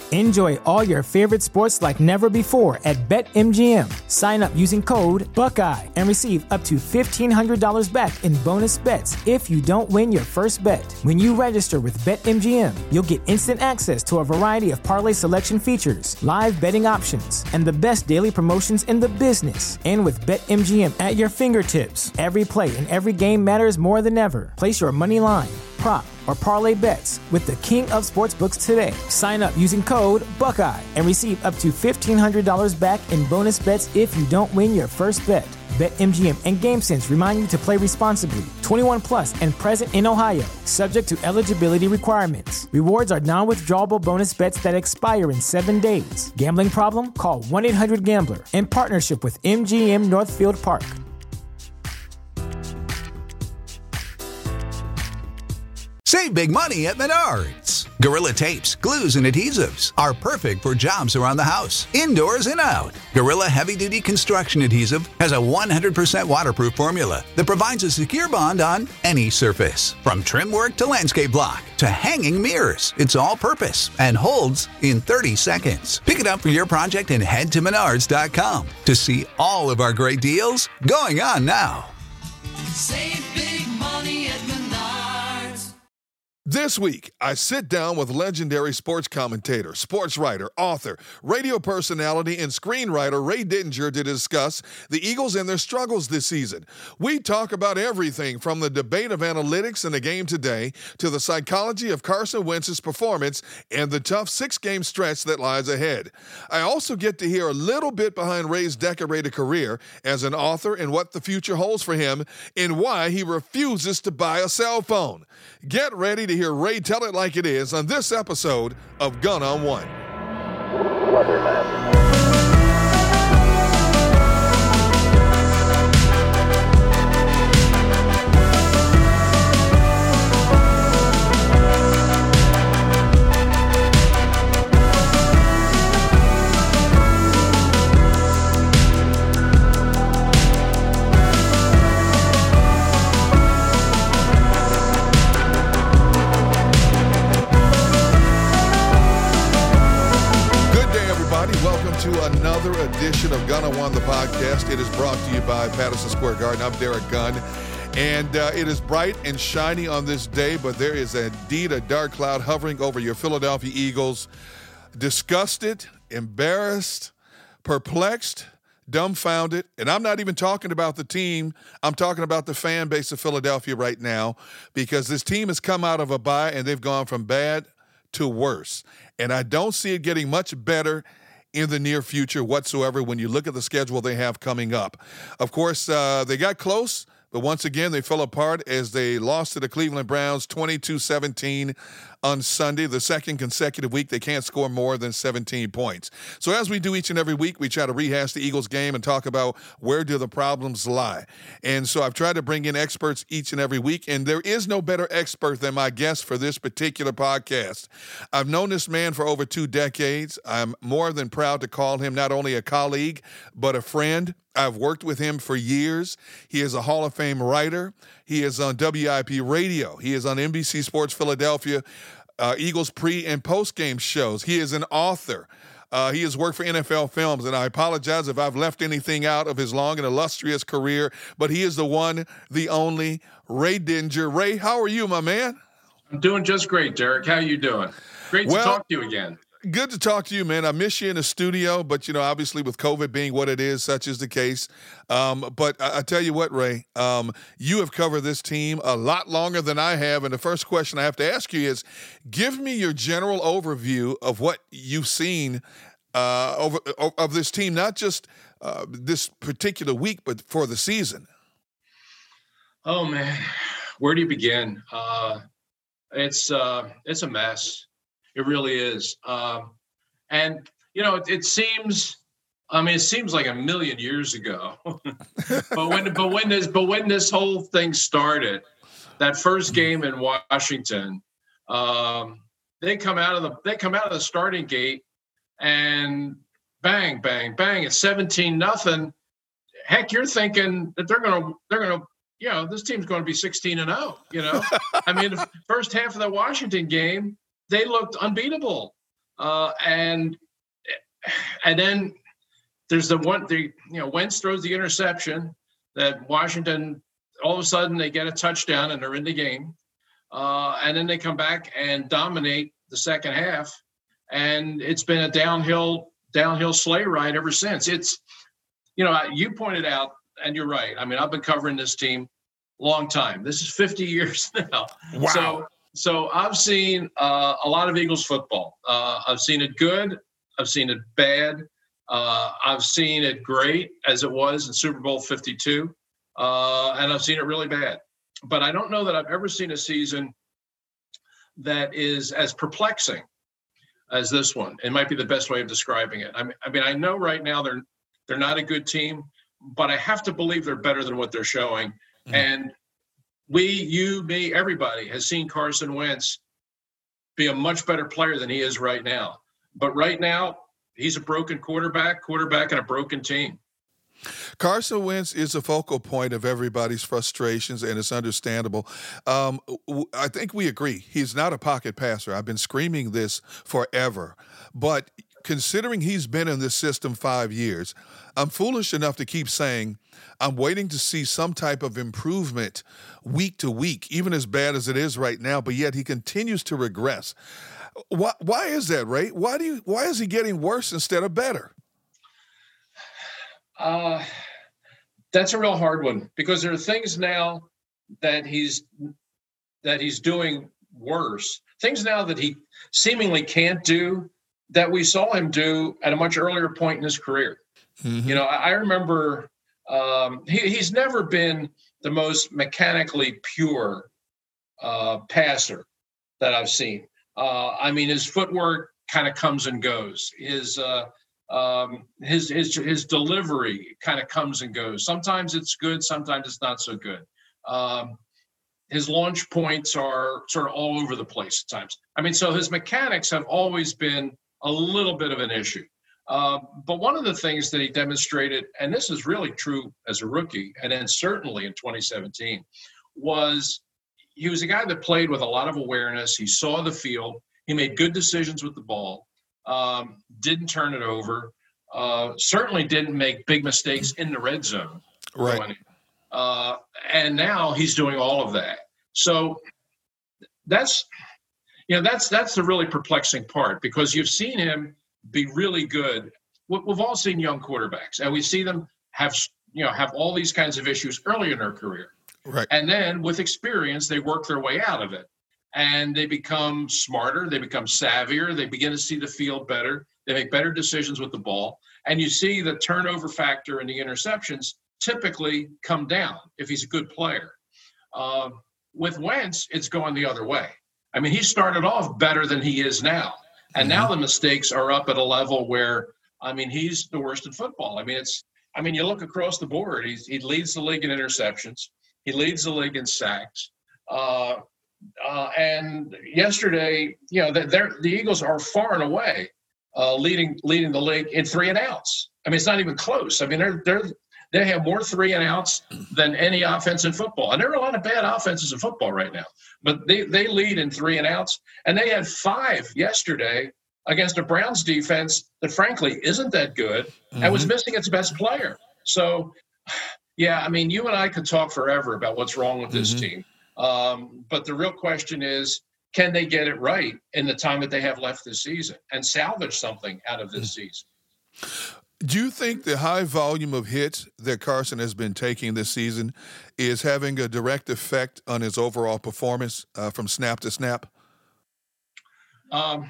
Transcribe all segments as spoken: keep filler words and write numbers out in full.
Enjoy all your favorite sports like never before at BetMGM. Sign up using code Buckeye and receive up to fifteen hundred dollars back in bonus bets if you don't win your first bet. When you register with BetMGM, you'll get instant access to a variety of parlay selection features, live betting options, and the best daily promotions in the business. And with BetMGM at your fingertips, every play and every game matters more than ever. Place your money line, prop, or parlay bets with the king of sportsbooks today. Sign up using code Buckeye and receive up to fifteen hundred dollars back in bonus bets if you don't win your first bet. BetMGM and GameSense remind you to play responsibly. twenty-one plus and present in Ohio, subject to eligibility requirements. Rewards are non-withdrawable bonus bets that expire in seven days. Gambling problem? Call one eight hundred gambler in partnership with M G M Northfield Park. Save big money at Menards. Gorilla tapes, glues, and adhesives are perfect for jobs around the house, indoors and out. Gorilla Heavy Duty Construction Adhesive has a one hundred percent waterproof formula that provides a secure bond on any surface. From trim work to landscape block to hanging mirrors, it's all purpose and holds in thirty seconds. Pick it up for your project and head to menards dot com to see all of our great deals going on now. Save big money at Menards. This week, I sit down with legendary sports commentator, sports writer, author, radio personality, and screenwriter Ray Didinger to discuss the Eagles and their struggles this season. We talk about everything from the debate of analytics in the game today to the psychology of Carson Wentz's performance and the tough six-game stretch that lies ahead. I also get to hear a little bit behind Ray's decorated career as an author and what the future holds for him and why he refuses to buy a cell phone. Get ready to hear Ray tell it like it is on this episode of Gun on One. Weatherman. To another edition of Gun on One, the podcast. It is brought to you by Patterson Square Garden. I'm Derek Gunn, and uh, it is bright and shiny on this day, but there is indeed a dark cloud hovering over your Philadelphia Eagles. Disgusted, embarrassed, perplexed, dumbfounded, and I'm not even talking about the team. I'm talking about the fan base of Philadelphia right now, because this team has come out of a bye, and they've gone from bad to worse, and I don't see it getting much better in the near future whatsoever when you look at the schedule they have coming up. Of course, uh, they got close, but once again, they fell apart as they lost to the Cleveland Browns twenty-two seventeen on Sunday, the second consecutive week they can't score more than seventeen points. So as we do each and every week, we try to rehash the Eagles game and talk about where do the problems lie. And so I've tried to bring in experts each and every week, and there is no better expert than my guest for this particular podcast. I've known this man for over two decades. I'm more than proud to call him not only a colleague, but a friend. I've worked with him for years. He is a Hall of Fame writer. He is on W I P Radio. He is on N B C Sports Philadelphia, uh, Eagles pre- and post-game shows. He is an author. Uh, he has worked for N F L Films, and I apologize if I've left anything out of his long and illustrious career, but he is the one, the only, Ray Didinger. Ray, how are you, my man? I'm doing just great, Derek. How are you doing? Great well, to talk to you again. Good to talk to you, man. I miss you in the studio, but, you know, obviously with COVID being what it is, such is the case. Um, but I, I tell you what, Ray, um, you have covered this team a lot longer than I have. And the first question I have to ask you is, give me your general overview of what you've seen uh, over of this team, not just uh, this particular week, but for the season. Oh, man, where do you begin? Uh, it's uh, it's a mess. It really is. Um, and, you know, it, it seems, I mean, it seems like a million years ago, but when, but when this, but when this whole thing started, that first game in Washington, um, they come out of the, they come out of the starting gate and bang, bang, bang, it's seventeen nothing. Heck, you're thinking that they're going to, they're going to, you know, this team's going to be sixteen and oh, you know, I mean, the first half of the Washington game, they looked unbeatable. Uh, and and then there's the one, the you know, Wentz throws the interception that Washington, all of a sudden they get a touchdown and they're in the game. Uh, and then they come back and dominate the second half. And it's been a downhill, downhill sleigh ride ever since. It's, you know, you pointed out, and you're right. I mean, I've been covering this team a long time. This is fifty years now. Wow. So, so I've seen uh, a lot of Eagles football. Uh, I've seen it good. I've seen it bad. Uh, I've seen it great as it was in Super Bowl fifty-two. Uh, and I've seen it really bad. But I don't know that I've ever seen a season that is as perplexing as this one. It might be the best way of describing it. I mean, I mean, I know right now they're they're not a good team, but I have to believe they're better than what they're showing. Mm-hmm. And we, you, me, everybody has seen Carson Wentz be a much better player than he is right now. But right now, he's a broken quarterback, quarterback, and a broken team. Carson Wentz is a focal point of everybody's frustrations, and it's understandable. Um, I think we agree. He's not a pocket passer. I've been screaming this forever. But considering he's been in this system five years, I'm foolish enough to keep saying I'm waiting to see some type of improvement week to week, even as bad as it is right now, but yet he continues to regress. Why, why is that, Ray? Why do you, why is he getting worse instead of better? Uh, that's a real hard one, because there are things now that he's that he's doing worse. Things now that he seemingly can't do that we saw him do at a much earlier point in his career. Mm-hmm. You know, I, I remember um, he, he's never been the most mechanically pure uh, passer that I've seen. Uh, I mean, his footwork kind of comes and goes. His uh, Um, his his his delivery kind of comes and goes. Sometimes it's good, sometimes it's not so good. Um, his launch points are sort of all over the place at times. I mean, so his mechanics have always been a little bit of an issue. Uh, but one of the things that he demonstrated, and this is really true as a rookie, and then certainly in twenty seventeen, was he was a guy that played with a lot of awareness. He saw the field. He made good decisions with the ball. Um, didn't turn it over, uh, certainly didn't make big mistakes in the red zone. Right. Uh, and now he's doing all of that. So that's, you know, that's, that's the really perplexing part, because you've seen him be really good. We've all seen young quarterbacks, and we see them have, you know, have all these kinds of issues early in their career. Right. And then with experience, they work their way out of it. And they become smarter, they become savvier, they begin to see the field better, they make better decisions with the ball. And you see the turnover factor and the interceptions typically come down if he's a good player. Uh, with Wentz, it's going the other way. I mean, he started off better than he is now. And mm-hmm. now the mistakes are up at a level where, I mean, he's the worst in football. I mean, it's, I mean, you look across the board, he's, he leads the league in interceptions, he leads the league in sacks. Uh, Uh, and yesterday, you know, they're, the Eagles are far and away uh, leading leading the league in three and outs. I mean, it's not even close. I mean, they're they're they have more three and outs than any offense in football, and there are a lot of bad offenses in football right now. But they they lead in three and outs, and they had five yesterday against a Browns defense that, frankly, isn't that good mm-hmm. and was missing its best player. So, yeah, I mean, you and I could talk forever about what's wrong with this mm-hmm. team. Um, but the real question is, can they get it right in the time that they have left this season and salvage something out of this season? Do you think the high volume of hits that Carson has been taking this season is having a direct effect on his overall performance uh, from snap to snap? Um,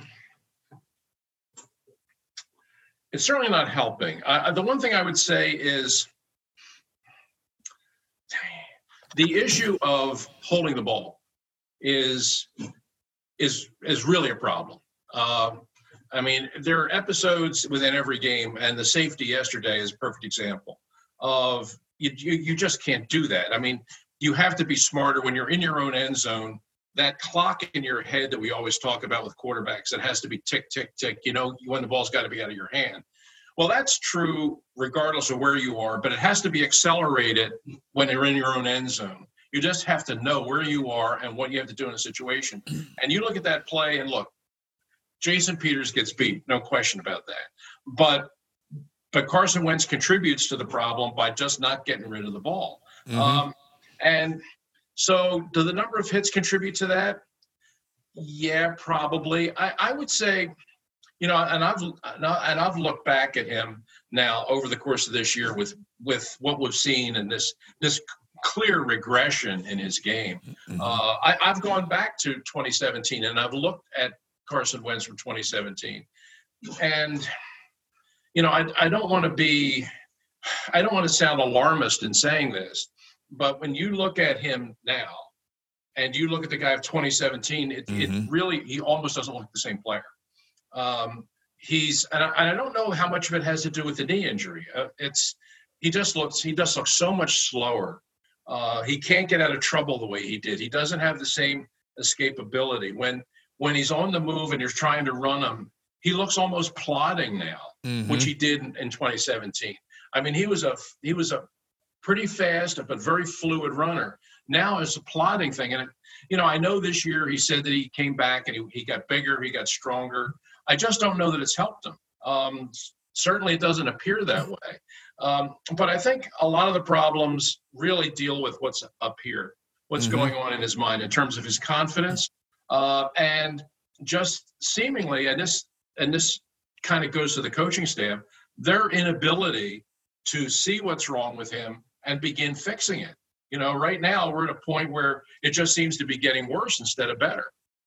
it's certainly not helping. Uh, the one thing I would say is the issue of holding the ball is is is really a problem. Uh, I mean, there are episodes within every game, and the safety yesterday is a perfect example of you, you, you just can't do that. I mean, you have to be smarter when you're in your own end zone. That clock in your head that we always talk about with quarterbacks, it has to be tick, tick, tick, you know, when the ball's got to be out of your hand. Well, that's true regardless of where you are, but it has to be accelerated when you're in your own end zone. You just have to know where you are and what you have to do in a situation. And you look at that play and look, Jason Peters gets beat, no question about that. But but Carson Wentz contributes to the problem by just not getting rid of the ball. Mm-hmm. Um, and so do the number of hits contribute to that? Yeah, probably. I, I would say, you know, and I've and I've looked back at him now over the course of this year with with what we've seen and this this clear regression in his game. Mm-hmm. Uh, I, I've gone back to twenty seventeen and I've looked at Carson Wentz from twenty seventeen, and you know, I I don't want to be, I don't want to sound alarmist in saying this, but when you look at him now, and you look at the guy of twenty seventeen, it, mm-hmm. it really, he almost doesn't look the same player. Um, he's, and I, and I don't know how much of it has to do with the knee injury. Uh, it's, he just looks, he does look so much slower. Uh, he can't get out of trouble the way he did. He doesn't have the same escapability. When, when he's on the move and you're trying to run him, he looks almost plodding now, mm-hmm. which he did in, in twenty seventeen. I mean, he was a, he was a pretty fast but very fluid runner. Now it's a plodding thing. And, you know, I know this year he said that he came back and he, he got bigger, he got stronger. I just don't know that it's helped him. Um, certainly it doesn't appear that way. Um, but I think a lot of the problems really deal with what's up here, what's mm-hmm. going on in his mind in terms of his confidence. Uh, and just seemingly, and this, and this kind of goes to the coaching staff, their inability to see what's wrong with him and begin fixing it. You know, right now we're at a point where it just seems to be getting worse instead of better.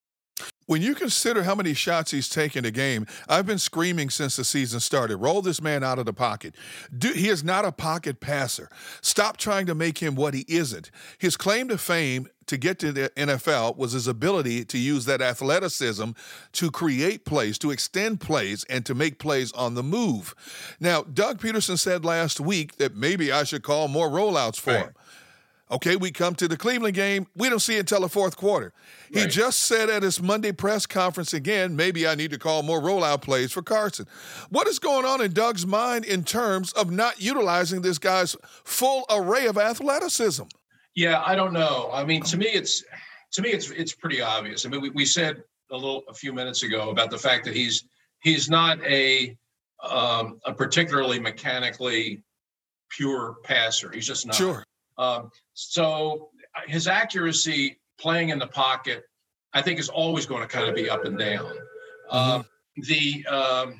When you consider how many shots he's taken a game, I've been screaming since the season started, roll this man out of the pocket. Do, he is not a pocket passer. Stop trying to make him what he isn't. His claim to fame to get to the N F L was his ability to use that athleticism to create plays, to extend plays, and to make plays on the move. Now, Doug Peterson said last week that maybe I should call more rollouts for right. him. Okay, we come to the Cleveland game. We don't see it until the fourth quarter. Right. He just said at his Monday press conference again, maybe I need to call more rollout plays for Carson. What is going on in Doug's mind in terms of not utilizing this guy's full array of athleticism? Yeah, I don't know. I mean, to me, it's to me, it's it's pretty obvious. I mean, we, we said a little a few minutes ago about the fact that he's he's not a um, a particularly mechanically pure passer. He's just not. Sure. Um, so his accuracy playing in the pocket, I think, is always going to kind of be up and down. Mm-hmm. Um, the um,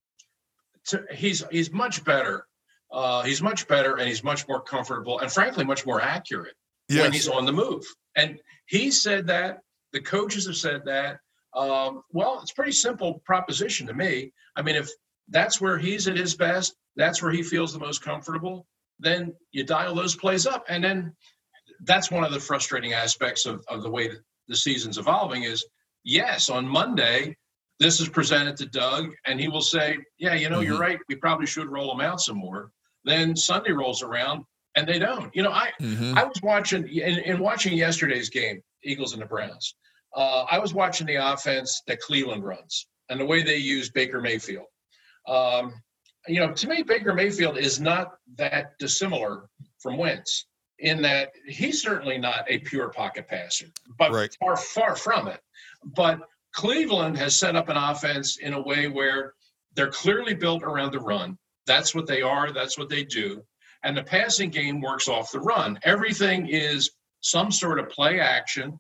to, he's he's much better. Uh, he's much better, and he's much more comfortable, and frankly, much more accurate yes. when he's on the move. And he said that. The coaches have said that. Um, well, it's a pretty simple proposition to me. I mean, if that's where he's at his best, that's where he feels the most comfortable, then you dial those plays up. And then that's one of the frustrating aspects of, of the way that the season's evolving is, yes, on Monday, this is presented to Doug, and he will say, yeah, you know, mm-hmm. you're right. We probably should roll them out some more. Then Sunday rolls around, and they don't. You know, I mm-hmm. I was watching, in, in watching yesterday's game, Eagles and the Browns, uh, I was watching the offense that Cleveland runs and the way they use Baker Mayfield. Um, you know, to me, Baker Mayfield is not that dissimilar from Wentz in that he's certainly not a pure pocket passer, but right. far, far from it. But Cleveland has set up an offense in a way where they're clearly built around the run. That's what they are. That's what they do. And the passing game works off the run. Everything is some sort of play action,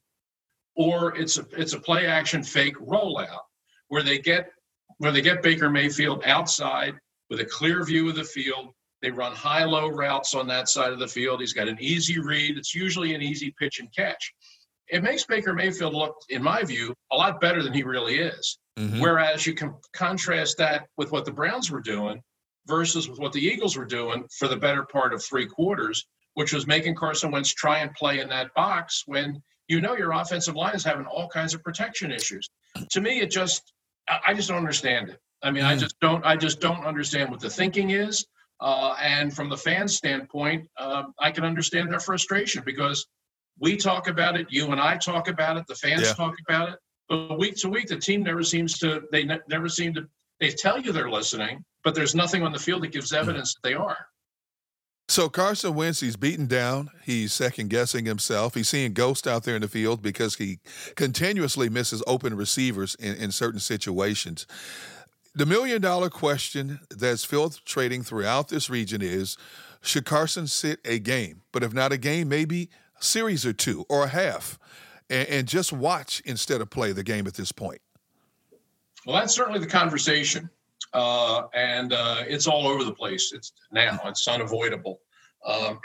or it's a it's a play action fake rollout where they get where they get Baker Mayfield outside with a clear view of the field. They run high-low routes on that side of the field. He's got an easy read. It's usually an easy pitch and catch. It makes Baker Mayfield look, in my view, a lot better than he really is. Mm-hmm. Whereas you can contrast that with what the Browns were doing versus with what the Eagles were doing for the better part of three quarters, which was making Carson Wentz try and play in that box when you know your offensive line is having all kinds of protection issues. To me, it just – I just don't understand it. I mean, mm. I just don't I just don't understand what the thinking is. Uh, and from the fans' standpoint, uh, I can understand their frustration because we talk about it, you and I talk about it, the fans yeah. talk about it. But week to week, the team never seems to – they ne- never seem to – they tell you they're listening, but there's nothing on the field that gives evidence that they are. So Carson Wentz, he's beaten down. He's second-guessing himself. He's seeing ghosts out there in the field because he continuously misses open receivers in, in certain situations. The million-dollar question that's filtrating throughout this region is, should Carson sit a game? But if not a game, maybe a series or two or a half, and, and just watch instead of play the game at this point. Well, that's certainly the conversation. Uh, and uh, it's all over the place. It's now it's unavoidable. Um,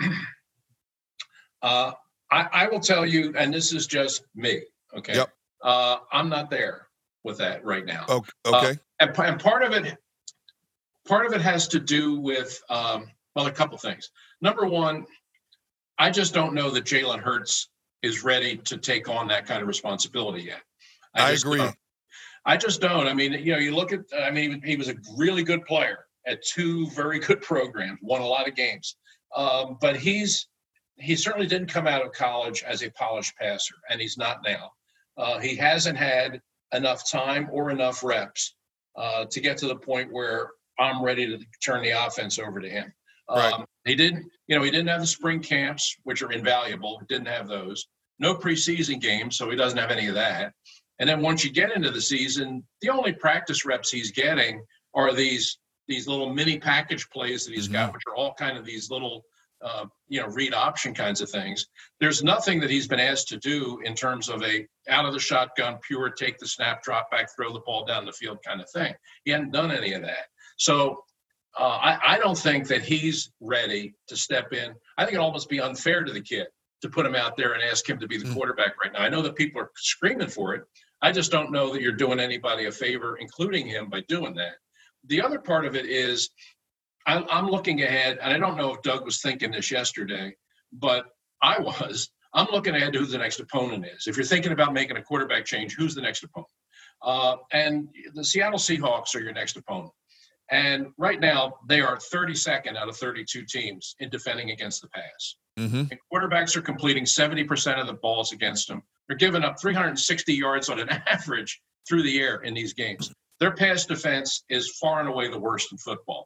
uh, I, I will tell you, and this is just me. Okay. Yep. Uh, I'm not there with that right now. Okay. Uh, and, and part of it, part of it has to do with, um, well, a couple things. Number one, I just don't know that Jalen Hurts is ready to take on that kind of responsibility yet. I, I agree. Don't. I just don't. I mean, you know, you look at, I mean, he was a really good player at two very good programs, won a lot of games. Um, but he's, he certainly didn't come out of college as a polished passer, and he's not now. Uh, he hasn't had enough time or enough reps uh, to get to the point where I'm ready to turn the offense over to him. Um, right. He didn't, you know, he didn't have the spring camps, which are invaluable. He didn't have those. No preseason games, so he doesn't have any of that. And then once you get into the season, the only practice reps he's getting are these these little mini package plays that he's mm-hmm. got, which are all kind of these little, uh, you know, read option kinds of things. There's nothing that he's been asked to do in terms of a out of the shotgun, pure take the snap, drop back, throw the ball down the field kind of thing. He hadn't done any of that. So uh, I, I don't think that he's ready to step in. I think it'd almost be unfair to the kid to put him out there and ask him to be the mm-hmm. quarterback right now. I know that people are screaming for it. I just don't know that you're doing anybody a favor, including him, by doing that. The other part of it is I'm, I'm looking ahead, and I don't know if Doug was thinking this yesterday, but I was. I'm looking ahead to who the next opponent is. If you're thinking about making a quarterback change, who's the next opponent? Uh, and the Seattle Seahawks are your next opponent. And right now, they are thirty-second out of thirty-two teams in defending against the pass. Mm-hmm. And quarterbacks are completing seventy percent of the balls against them. They're giving up three hundred sixty yards on an average through the air in these games. Their pass defense is far and away the worst in football.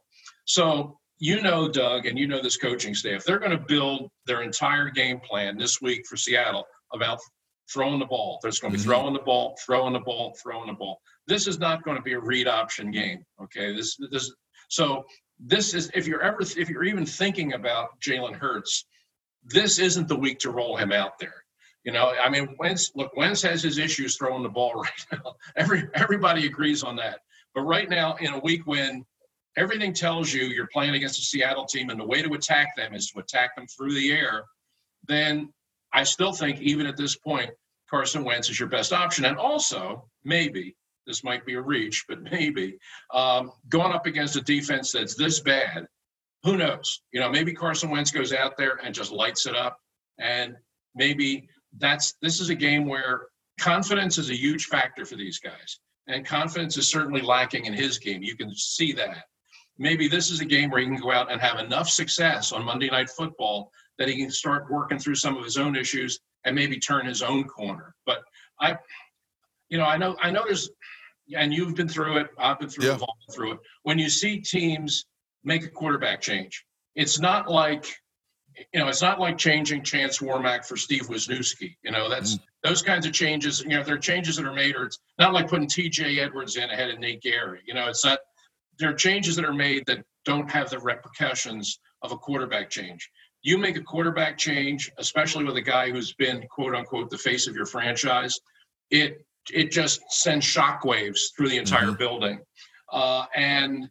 So you know, Doug, and you know this coaching staff, they're going to build their entire game plan this week for Seattle about throwing the ball. There's going to be mm-hmm. throwing the ball, throwing the ball, throwing the ball. This is not going to be a read option game. Okay. This, this, so this is, if you're ever, if you're even thinking about Jalen Hurts, this isn't the week to roll him out there. You know, I mean, Wentz, look, Wentz has his issues throwing the ball right now. Every, everybody agrees on that. But right now, in a week when everything tells you you're playing against a Seattle team and the way to attack them is to attack them through the air, then I still think even at this point, Carson Wentz is your best option. And also, maybe, this might be a reach, but maybe, um, going up against a defense that's this bad, who knows? You know, maybe Carson Wentz goes out there and just lights it up. And maybe that's this is a game where confidence is a huge factor for these guys. And confidence is certainly lacking in his game. You can see that. Maybe this is a game where he can go out and have enough success on Monday Night Football that he can start working through some of his own issues and maybe turn his own corner. But I, you know, I know, I know there's, and you've been through it. I've been through yeah. it. I've all been through it. When you see teams make a quarterback change, it's not like, you know, it's not like changing Chance Warmack for Steve Wisniewski. You know, that's mm. those kinds of changes. You know, there are changes that are made, or it's not like putting T J Edwards in ahead of Nate Gary. You know, it's not. There are changes that are made that don't have the repercussions of a quarterback change. You make a quarterback change, especially with a guy who's been, quote unquote, the face of your franchise, it it just sends shockwaves through the entire mm-hmm. building. Uh, and,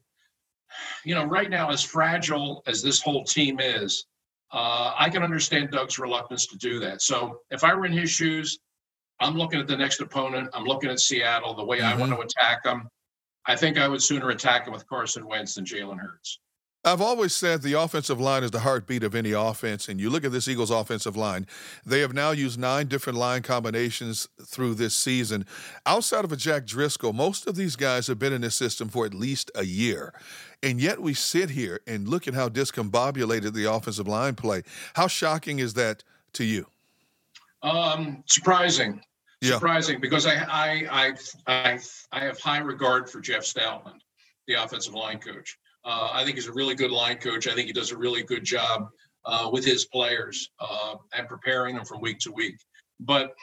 you know, right now, as fragile as this whole team is, uh, I can understand Doug's reluctance to do that. So if I were in his shoes, I'm looking at the next opponent. I'm looking at Seattle, the way mm-hmm. I want to attack them. I think I would sooner attack him with Carson Wentz than Jalen Hurts. I've always said the offensive line is the heartbeat of any offense, and you look at this Eagles offensive line, they have now used nine different line combinations through this season. Outside of a Jack Driscoll, most of these guys have been in this system for at least a year, and yet we sit here and look at how discombobulated the offensive line play. How shocking is that to you? Um, surprising. Yeah. Surprising, because I, I I I I have high regard for Jeff Stoutland, the offensive line coach. Uh, I think he's a really good line coach. I think he does a really good job uh, with his players uh, and preparing them from week to week. But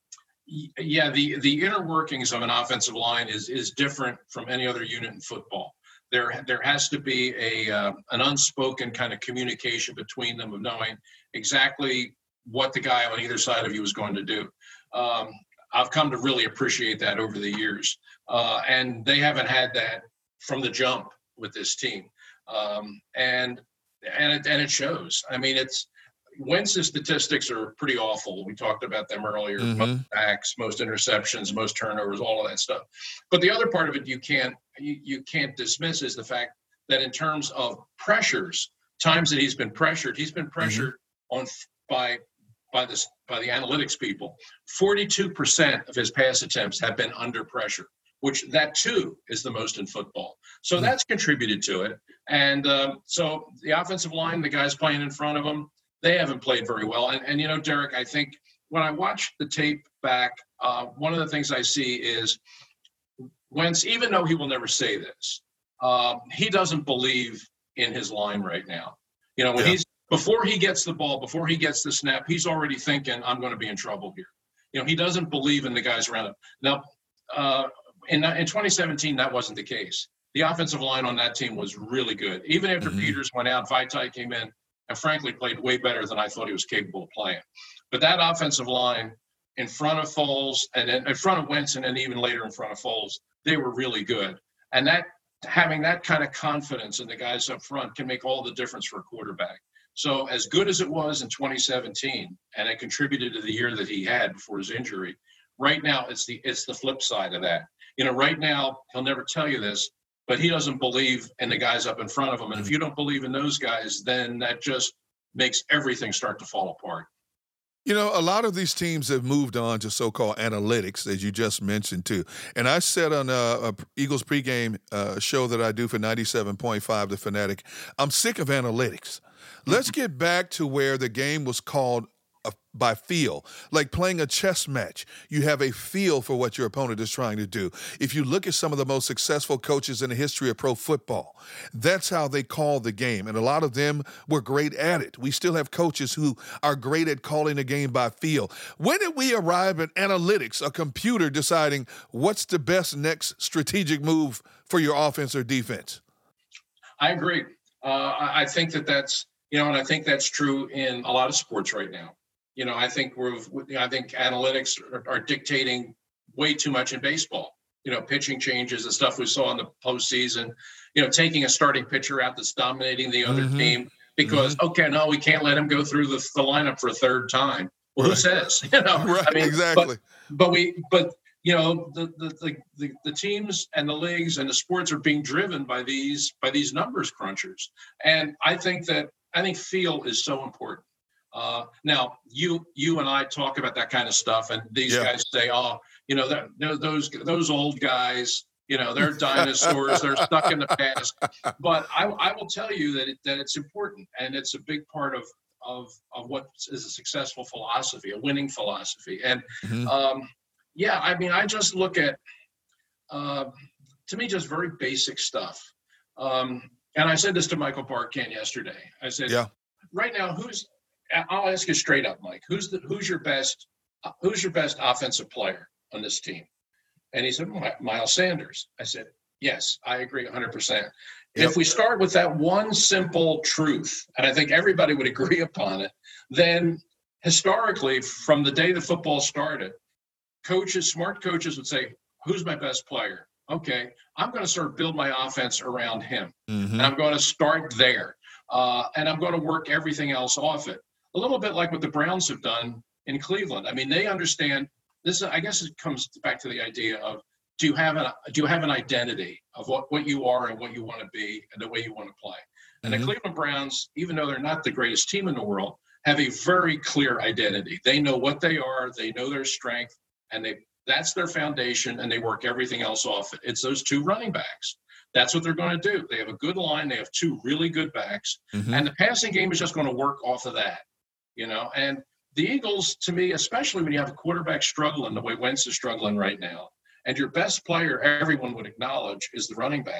yeah, the the inner workings of an offensive line is is different from any other unit in football. There there has to be a uh, an unspoken kind of communication between them of knowing exactly what the guy on either side of you is going to do. Um, I've come to really appreciate that over the years, uh, and they haven't had that from the jump with this team, um, and and it, and it shows. I mean, it's Wentz's statistics are pretty awful. We talked about them earlier. Mm-hmm. Most sacks, most interceptions, most turnovers, all of that stuff. But the other part of it you can't you, you can't dismiss is the fact that in terms of pressures, times that he's been pressured, he's been pressured mm-hmm. on by by this by the analytics people. forty-two percent of his pass attempts have been under pressure, which that too is the most in football. So mm-hmm. that's contributed to it. And um, so the offensive line, the guys playing in front of them, they haven't played very well. And, and you know, Derek, I think when I watch the tape back, uh, one of the things I see is Wentz, even though he will never say this, um, he doesn't believe in his line right now. You know, when yeah. he's before he gets the ball, before he gets the snap, he's already thinking, I'm going to be in trouble here. You know, he doesn't believe in the guys around him. Now, uh, in, in twenty seventeen, that wasn't the case. The offensive line on that team was really good. Even after mm-hmm. Peters went out, Vaitai came in and frankly played way better than I thought he was capable of playing. But that offensive line in front of Foles and in, in front of Wentz and then even later in front of Foles, they were really good. And that having that kind of confidence in the guys up front can make all the difference for a quarterback. So as good as it was in twenty seventeen, and it contributed to the year that he had before his injury, right now it's the it's the flip side of that. You know, right now, he'll never tell you this, but he doesn't believe in the guys up in front of him. And if you don't believe in those guys, then that just makes everything start to fall apart. You know, a lot of these teams have moved on to so-called analytics, as you just mentioned, too. And I said on a, a Eagles pregame uh, show that I do for ninety-seven point five, The Fanatic, I'm sick of analytics. Let's get back to where the game was called uh, by feel, like playing a chess match. You have a feel for what your opponent is trying to do. If you look at some of the most successful coaches in the history of pro football, that's how they call the game. And a lot of them were great at it. We still have coaches who are great at calling a game by feel. When did we arrive at analytics, a computer deciding what's the best next strategic move for your offense or defense? I agree. Uh, I think that that's, you know, and I think that's true in a lot of sports right now. You know, I think we're, I think analytics are, are dictating way too much in baseball. You know, pitching changes, the stuff we saw in the postseason, you know, taking a starting pitcher out that's dominating the other mm-hmm. team because, mm-hmm. okay, no, we can't let him go through the, the lineup for a third time. Well, who says? You know, right, I mean, exactly. But, but we, but, you know, the, the, the, the teams and the leagues and the sports are being driven by these, by these numbers crunchers. And I think that, I think feel is so important. Uh, now, you you and I talk about that kind of stuff, and these yeah. guys say, "Oh, you know, that, those those old guys, you know, they're dinosaurs. They're stuck in the past." But I, I will tell you that it, that it's important, and it's a big part of of of what is a successful philosophy, a winning philosophy. And mm-hmm. um, yeah, I mean, I just look at, uh, to me, just very basic stuff. Um, And I said this to Michael Barkan yesterday. I said, yeah. right now, who's, I'll ask you straight up, Mike, who's the, who's your best, who's your best offensive player on this team? And he said, Miles Sanders. I said, yes, I agree one hundred percent. Yep. If we start with that one simple truth, and I think everybody would agree upon it, then historically, from the day the football started, coaches, smart coaches would say, who's my best player? Okay, I'm going to sort of build my offense around him. Mm-hmm. And I'm going to start there. Uh, and I'm going to work everything else off it. A little bit like what the Browns have done in Cleveland. I mean, they understand this. I guess it comes back to the idea of, do you have an, do you have an identity of what, what you are and what you want to be and the way you want to play? And mm-hmm. the Cleveland Browns, even though they're not the greatest team in the world, have a very clear identity. They know what they are. They know their strength, and they that's their foundation, and they work everything else off it. It's those two running backs. That's what they're going to do. They have a good line. They have two really good backs, mm-hmm. and the passing game is just going to work off of that, you know. And the Eagles, to me, especially when you have a quarterback struggling the way Wentz is struggling right now, and your best player, everyone would acknowledge, is the running back,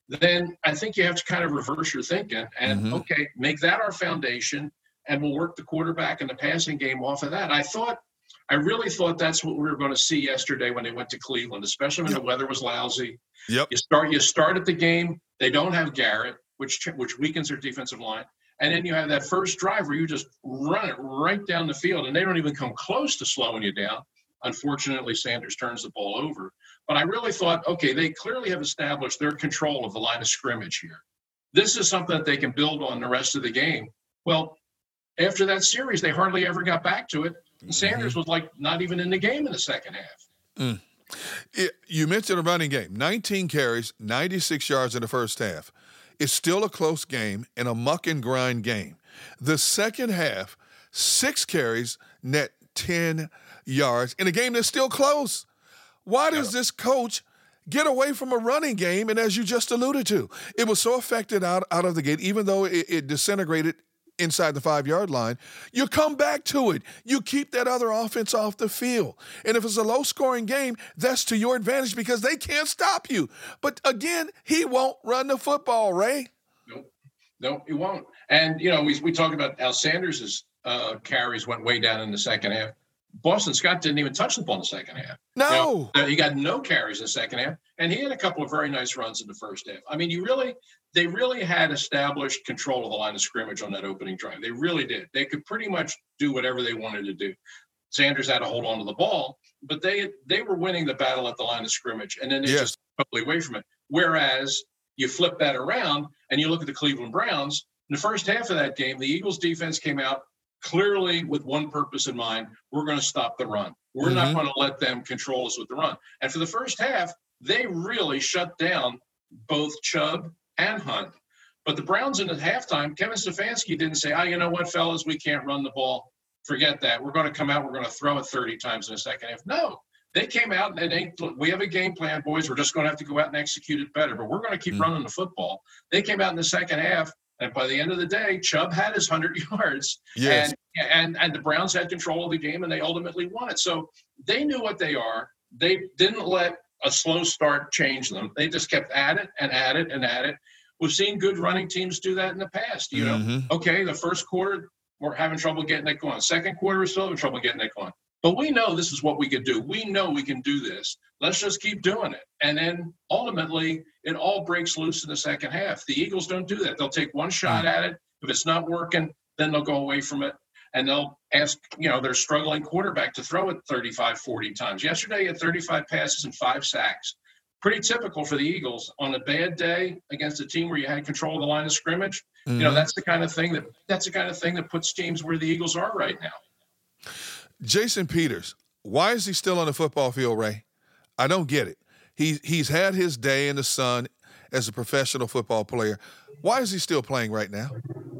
then I think you have to kind of reverse your thinking and, Mm-hmm. okay, make that our foundation, and we'll work the quarterback and the passing game off of that. I thought, I really thought that's what we were going to see yesterday when they went to Cleveland, especially when Yep. the weather was lousy. Yep. You start, you start at the game. They don't have Garrett, which which weakens their defensive line. And then you have that first drive where you just run it right down the field, and they don't even come close to slowing you down. Unfortunately, Sanders turns the ball over. But I really thought, okay, they clearly have established their control of the line of scrimmage here. This is something that they can build on the rest of the game. Well, after that series, they hardly ever got back to it. And Sanders was like not even in the game in the second half. Mm. It, you mentioned a running game. nineteen carries, ninety-six yards in the first half. It's still a close game and a muck and grind game. The second half, six carries, net ten yards in a game that's still close. Why does this coach get away from a running game? And as you just alluded to, it was so affected out, out of the gate, even though it, it disintegrated inside the five-yard line. You come back to it. You keep that other offense off the field. And if it's a low-scoring game, that's to your advantage because they can't stop you. But, again, he won't run the football, Ray. Nope. Nope, he won't. And, you know, we, we talked about how Sanders' uh, carries went way down in the second half. Boston Scott didn't even touch the ball in the second half. No. You know, he got no carries in the second half, and he had a couple of very nice runs in the first half. I mean, you really, they really had established control of the line of scrimmage on that opening drive. They really did. They could pretty much do whatever they wanted to do. Sanders had to hold on to the ball, but they they were winning the battle at the line of scrimmage, and then they Yes. just totally away from it. Whereas you flip that around and you look at the Cleveland Browns, in the first half of that game, the Eagles defense came out clearly with one purpose in mind: we're going to stop the run. We're Mhm. not going to let them control us with the run. And for the first half, they really shut down both Chubb and Hunt. But the Browns in the halftime, Kevin Stefanski didn't say, oh, you know what, fellas, we can't run the ball. Forget that. We're going to come out, we're going to throw it thirty times in the second half. No, they came out and they, we have a game plan, boys. We're just going to have to go out and execute it better, but we're going to keep Mm. running the football. They came out in the second half, and by the end of the day, Chubb had his one hundred yards. Yes. And, and, and the Browns had control of the game, and they ultimately won it. So they knew what they are. They didn't let a slow start change them. They just kept at it and at it and at it. We've seen good running teams do that in the past. You know, Mhm. okay, the first quarter, we're having trouble getting it going. Second quarter, we're still having trouble getting it going. But we know this is what we could do. We know we can do this. Let's just keep doing it. And then ultimately, it all breaks loose in the second half. The Eagles don't do that. They'll take one shot at it. If it's not working, then they'll go away from it. And they'll ask, you know, their struggling quarterback to throw it thirty-five, forty times. Yesterday, he had thirty-five passes and five sacks. Pretty typical for the Eagles. On a bad day against a team where you had control of the line of scrimmage, you know, Mhm. that's the kind of thing that that's the kind of thing that puts teams where the Eagles are right now. Jason Peters, why is he still on the football field, Ray? I don't get it. He, he's had his day in the sun as a professional football player. Why is he still playing right now?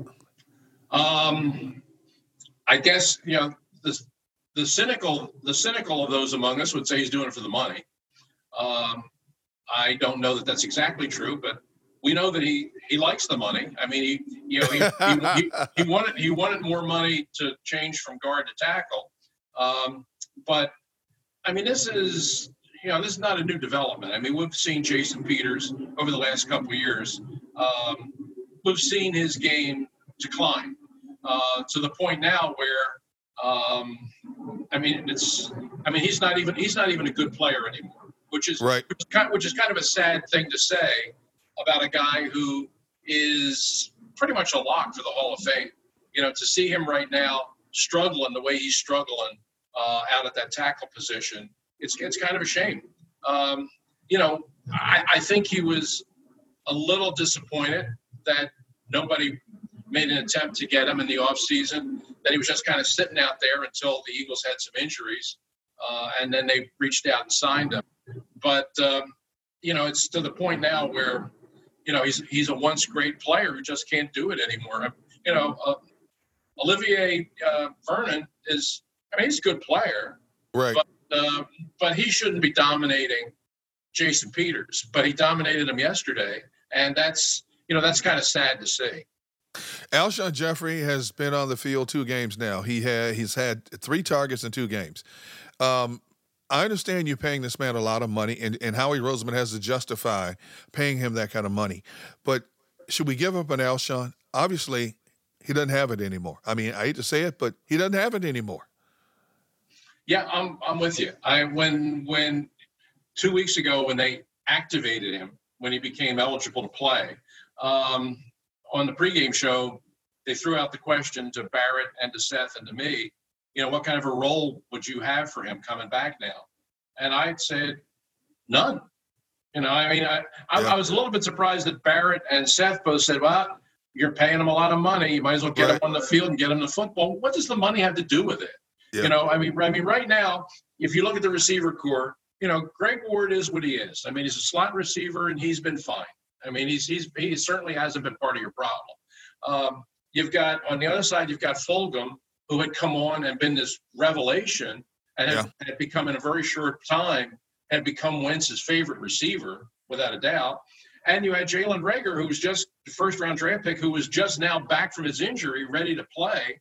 Um, I guess, you know, the, the cynical the cynical of those among us would say he's doing it for the money. Um, I don't know that that's exactly true, but we know that he, he likes the money. I mean, he you know he, he, he, he wanted he wanted more money to change from guard to tackle. Um, but I mean, this is you know this is not a new development. I mean, we've seen Jason Peters over the last couple of years. Um, we've seen his game decline uh, to the point now where um, I mean it's I mean he's not even he's not even a good player anymore, which is Right. which is kind, which is kind of a sad thing to say about a guy who is pretty much a lock for the Hall of Fame. You know, to see him right now struggling the way he's struggling uh, out at that tackle position, it's it's kind of a shame. Um, you know, I, I think he was a little disappointed that nobody made an attempt to get him in the offseason, that he was just kind of sitting out there until the Eagles had some injuries, uh, and then they reached out and signed him. But, um, you know, it's to the point now where, you know, he's he's a once great player who just can't do it anymore. You know, uh, Olivier uh, Vernon is, I mean, he's a good player, Right. but, uh, but he shouldn't be dominating Jason Peters. But he dominated him yesterday, and that's, you know, that's kind of sad to see. Alshon Jeffrey has been on the field two games now. He had he's had three targets in two games. Um, I understand you paying this man a lot of money, and, and Howie Roseman has to justify paying him that kind of money. But should we give up on Alshon? Obviously, he doesn't have it anymore. I mean, I hate to say it, but he doesn't have it anymore. Yeah, I'm I'm with you. I when when two weeks ago when they activated him, when he became eligible to play, um, on the pregame show, they threw out the question to Barrett and to Seth and to me, you know, what kind of a role would you have for him coming back now? And I said, none. You know, I mean, I, I, yeah. I was a little bit surprised that Barrett and Seth both said, well, you're paying him a lot of money. You might as well get right. him on the field and get him the football. What does the money have to do with it? Yeah. You know, I mean, I mean, right now, if you look at the receiver core, you know, Greg Ward is what he is. I mean, he's a slot receiver and he's been fine. I mean, he's he's he certainly hasn't been part of your problem. Um, you've got on the other side, you've got Fulgham, who had come on and been this revelation and had, yeah. had become in a very short time had become Wentz's favorite receiver without a doubt. And you had Jalen Reagor, who was just the first round draft pick, who was just now back from his injury, ready to play.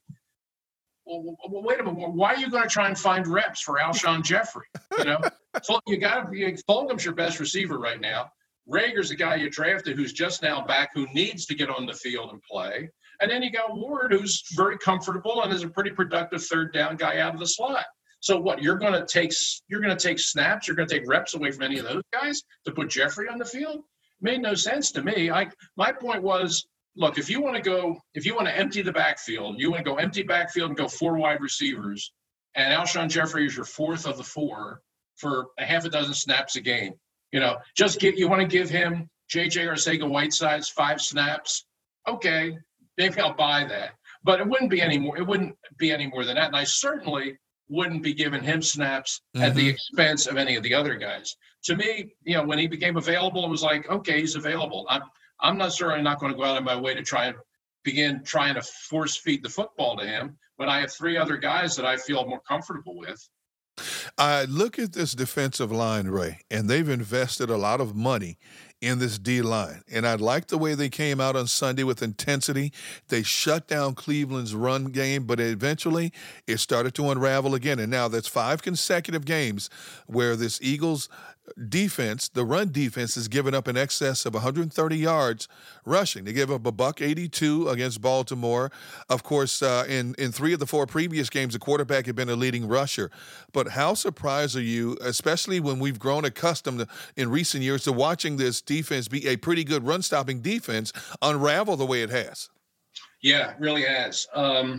Well, well, wait a minute. Why are you going to try and find reps for Alshon Jeffrey? You know, so you got to. Fulgham's your best receiver right now. Rager's the guy you drafted, who's just now back, who needs to get on the field and play. And then you got Ward, who's very comfortable and is a pretty productive third down guy out of the slot. So what? You're going to take you're going to take snaps. You're going to take reps away from any of those guys to put Jeffrey on the field? Made no sense to me. I my point was. Look, if you want to go, if you want to empty the backfield, you want to go empty backfield and go four wide receivers, and Alshon Jeffrey is your fourth of the four for a half a dozen snaps a game. You know, just get you want to give him J J Arcega-Whiteside's five snaps. Okay, maybe I'll buy that, but it wouldn't be any more. It wouldn't be any more than that, and I certainly wouldn't be giving him snaps mm-hmm. at the expense of any of the other guys. To me, you know, when he became available, it was like, okay, he's available. I'm. I'm not sure I'm not going to go out of my way to try and begin trying to force feed the football to him, but I have three other guys that I feel more comfortable with. I look at this defensive line, Ray, and they've invested a lot of money in this D-line. And I like the way they came out on Sunday with intensity. They shut down Cleveland's run game, but eventually it started to unravel again. And now that's five consecutive games where this Eagles defense, the run defense, has given up in excess of one hundred thirty yards rushing. They gave up a buck eighty-two against Baltimore. Of course, uh, in, in three of the four previous games, the quarterback had been a leading rusher. But how surprised are you, especially when we've grown accustomed to, in recent years to watching this defense be a pretty good run-stopping defense unravel the way it has? Yeah, it really has. Um,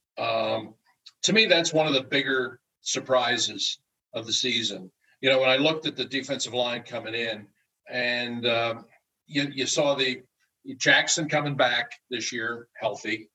um, to me, that's one of the bigger surprises of the season. You know, when I looked at the defensive line coming in, and uh, you, you saw the Jackson coming back this year, healthy.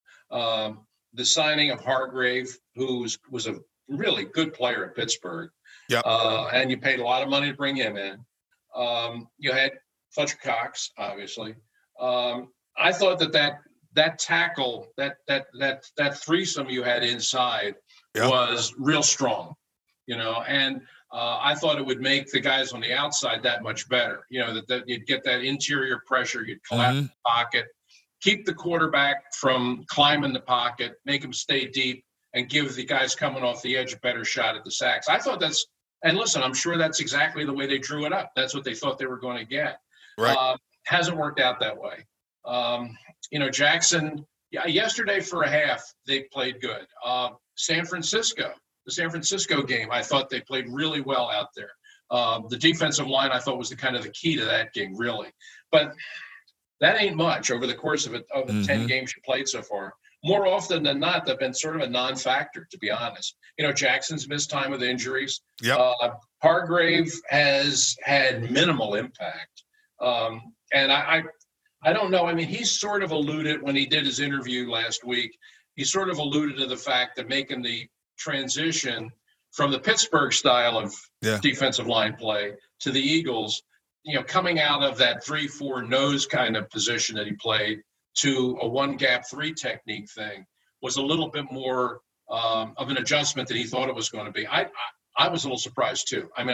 Um, the signing of Hargrave, who was, was a really good player at Pittsburgh. Yeah. Uh, and you paid a lot of money to bring him in. Um, you had Fletcher Cox, obviously. Um, I thought that that, that tackle, that that that that threesome you had inside yeah. was real strong, you know, and uh, I thought it would make the guys on the outside that much better. You know, that, that you'd get that interior pressure, you'd collapse mm-hmm. the pocket, keep the quarterback from climbing the pocket, make him stay deep, and give the guys coming off the edge a better shot at the sacks. I thought that's, and listen, I'm sure that's exactly the way they drew it up. That's what they thought they were going to get. Right. Uh, hasn't worked out that way. Um, you know, Jackson, yeah, yesterday for a half, they played good. Uh, San Francisco, the San Francisco game, I thought they played really well out there. Um, the defensive line, I thought, was the kind of the key to that game, really. But that ain't much over the course of, it, of the mm-hmm. ten games you played so far. More often than not, they've been sort of a non-factor, to be honest. You know, Jackson's missed time with injuries. Yep. Uh, Hargrave has had minimal impact. Um, and I, I I don't know. I mean, he sort of alluded when he did his interview last week, he sort of alluded to the fact that making the transition from the Pittsburgh style of yeah. defensive line play to the Eagles, you know, coming out of that three four nose kind of position that he played to a one gap three technique thing was a little bit more um, of an adjustment than he thought it was going to be. I, I I was a little surprised too. I mean, I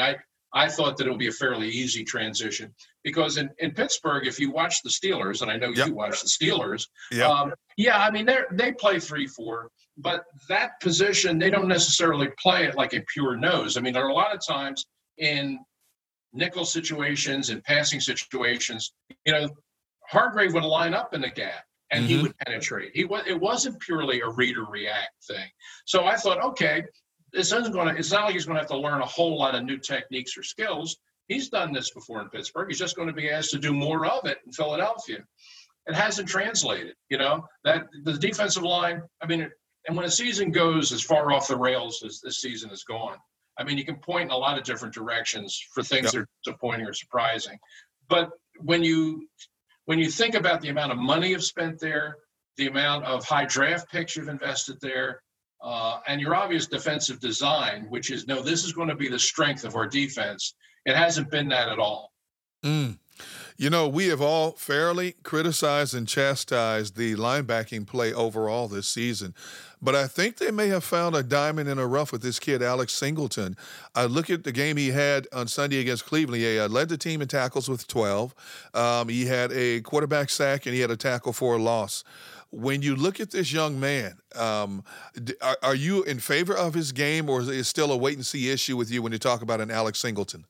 I thought that it would be a fairly easy transition because in, in Pittsburgh, if you watch the Steelers, and I know Yep. you watch the Steelers, Yep. um, yeah, I mean, they they play three four, but that position, they don't necessarily play it like a pure nose. I mean, there are a lot of times in nickel situations and passing situations, you know, Hargrave would line up in the gap and Mm-hmm. he would penetrate. He was, it wasn't purely a read or react thing. So I thought, okay, this isn't going to, it's not like he's going to have to learn a whole lot of new techniques or skills. He's done this before in Pittsburgh. He's just going to be asked to do more of it in Philadelphia. It hasn't translated, you know, that the defensive line, I mean, and when a season goes as far off the rails as this season has gone, I mean, you can point in a lot of different directions for things Yep. that are disappointing or surprising. But when you when you think about the amount of money you've spent there, the amount of high draft picks you've invested there, uh, and your obvious defensive design, which is, no, this is going to be the strength of our defense, it hasn't been that at all. Mm. You know, we have all fairly criticized and chastised the linebacking play overall this season. But I think they may have found a diamond in a rough with this kid, Alex Singleton. I look at the game he had on Sunday against Cleveland. He uh, led the team in tackles with twelve. Um, he had a quarterback sack, and he had a tackle for a loss. When you look at this young man, um, d- are, are you in favor of his game, or is it still a wait-and-see issue with you when you talk about an Alex Singleton?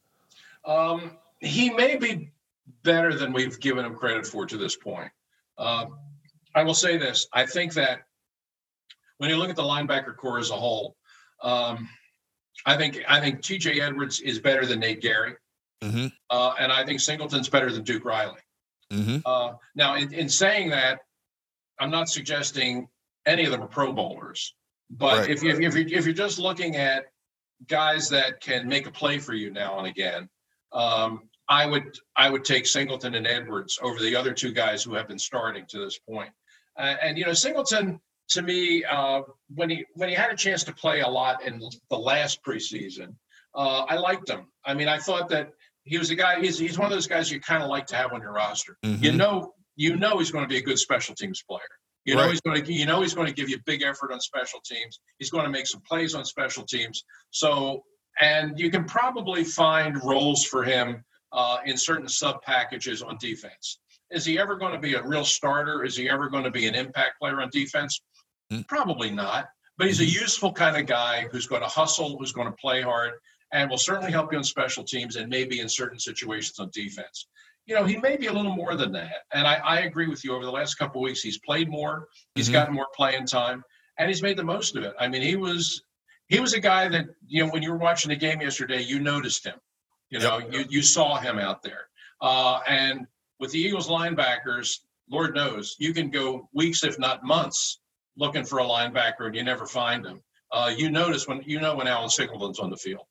Um, he may be better than we've given him credit for to this point. Um, I will say this. I think that when you look at the linebacker core as a whole, um, I think I think T J Edwards is better than Nate Gary. Mm-hmm. Uh, and I think Singleton's better than Duke Riley. Mm-hmm. Uh, now, in, in saying that, I'm not suggesting any of them are Pro Bowlers. But Right. if, you, if, you're, if you're just looking at guys that can make a play for you now and again, um, I would I would take Singleton and Edwards over the other two guys who have been starting to this point. Uh, and, you know, Singleton, to me, uh, when he when he had a chance to play a lot in the last preseason, uh, I liked him. I mean, I thought that he was a guy, he's, he's one of those guys you kind of like to have on your roster. Mhm. You know, you know he's going to be a good special teams player. You know Right. he's going to you know he's going to give you big effort on special teams. He's going to make some plays on special teams. So, and you can probably find roles for him uh, in certain sub packages on defense. Is he ever going to be a real starter? Is he ever going to be an impact player on defense? Mm. Probably not. But he's a useful kind of guy who's going to hustle, who's going to play hard, and will certainly help you on special teams and maybe in certain situations on defense. You know, he may be a little more than that. And I, I agree with you. Over the last couple of weeks, he's played more. He's Mhm. gotten more playing time, and he's made the most of it. I mean, he was he was a guy that, you know, when you were watching the game yesterday, you noticed him. You know, Yep. you, you saw him out there. Uh, and with the Eagles linebackers, Lord knows, you can go weeks, if not months, looking for a linebacker, and you never find him. Uh, you notice when you know when Alan Singleton's on the field.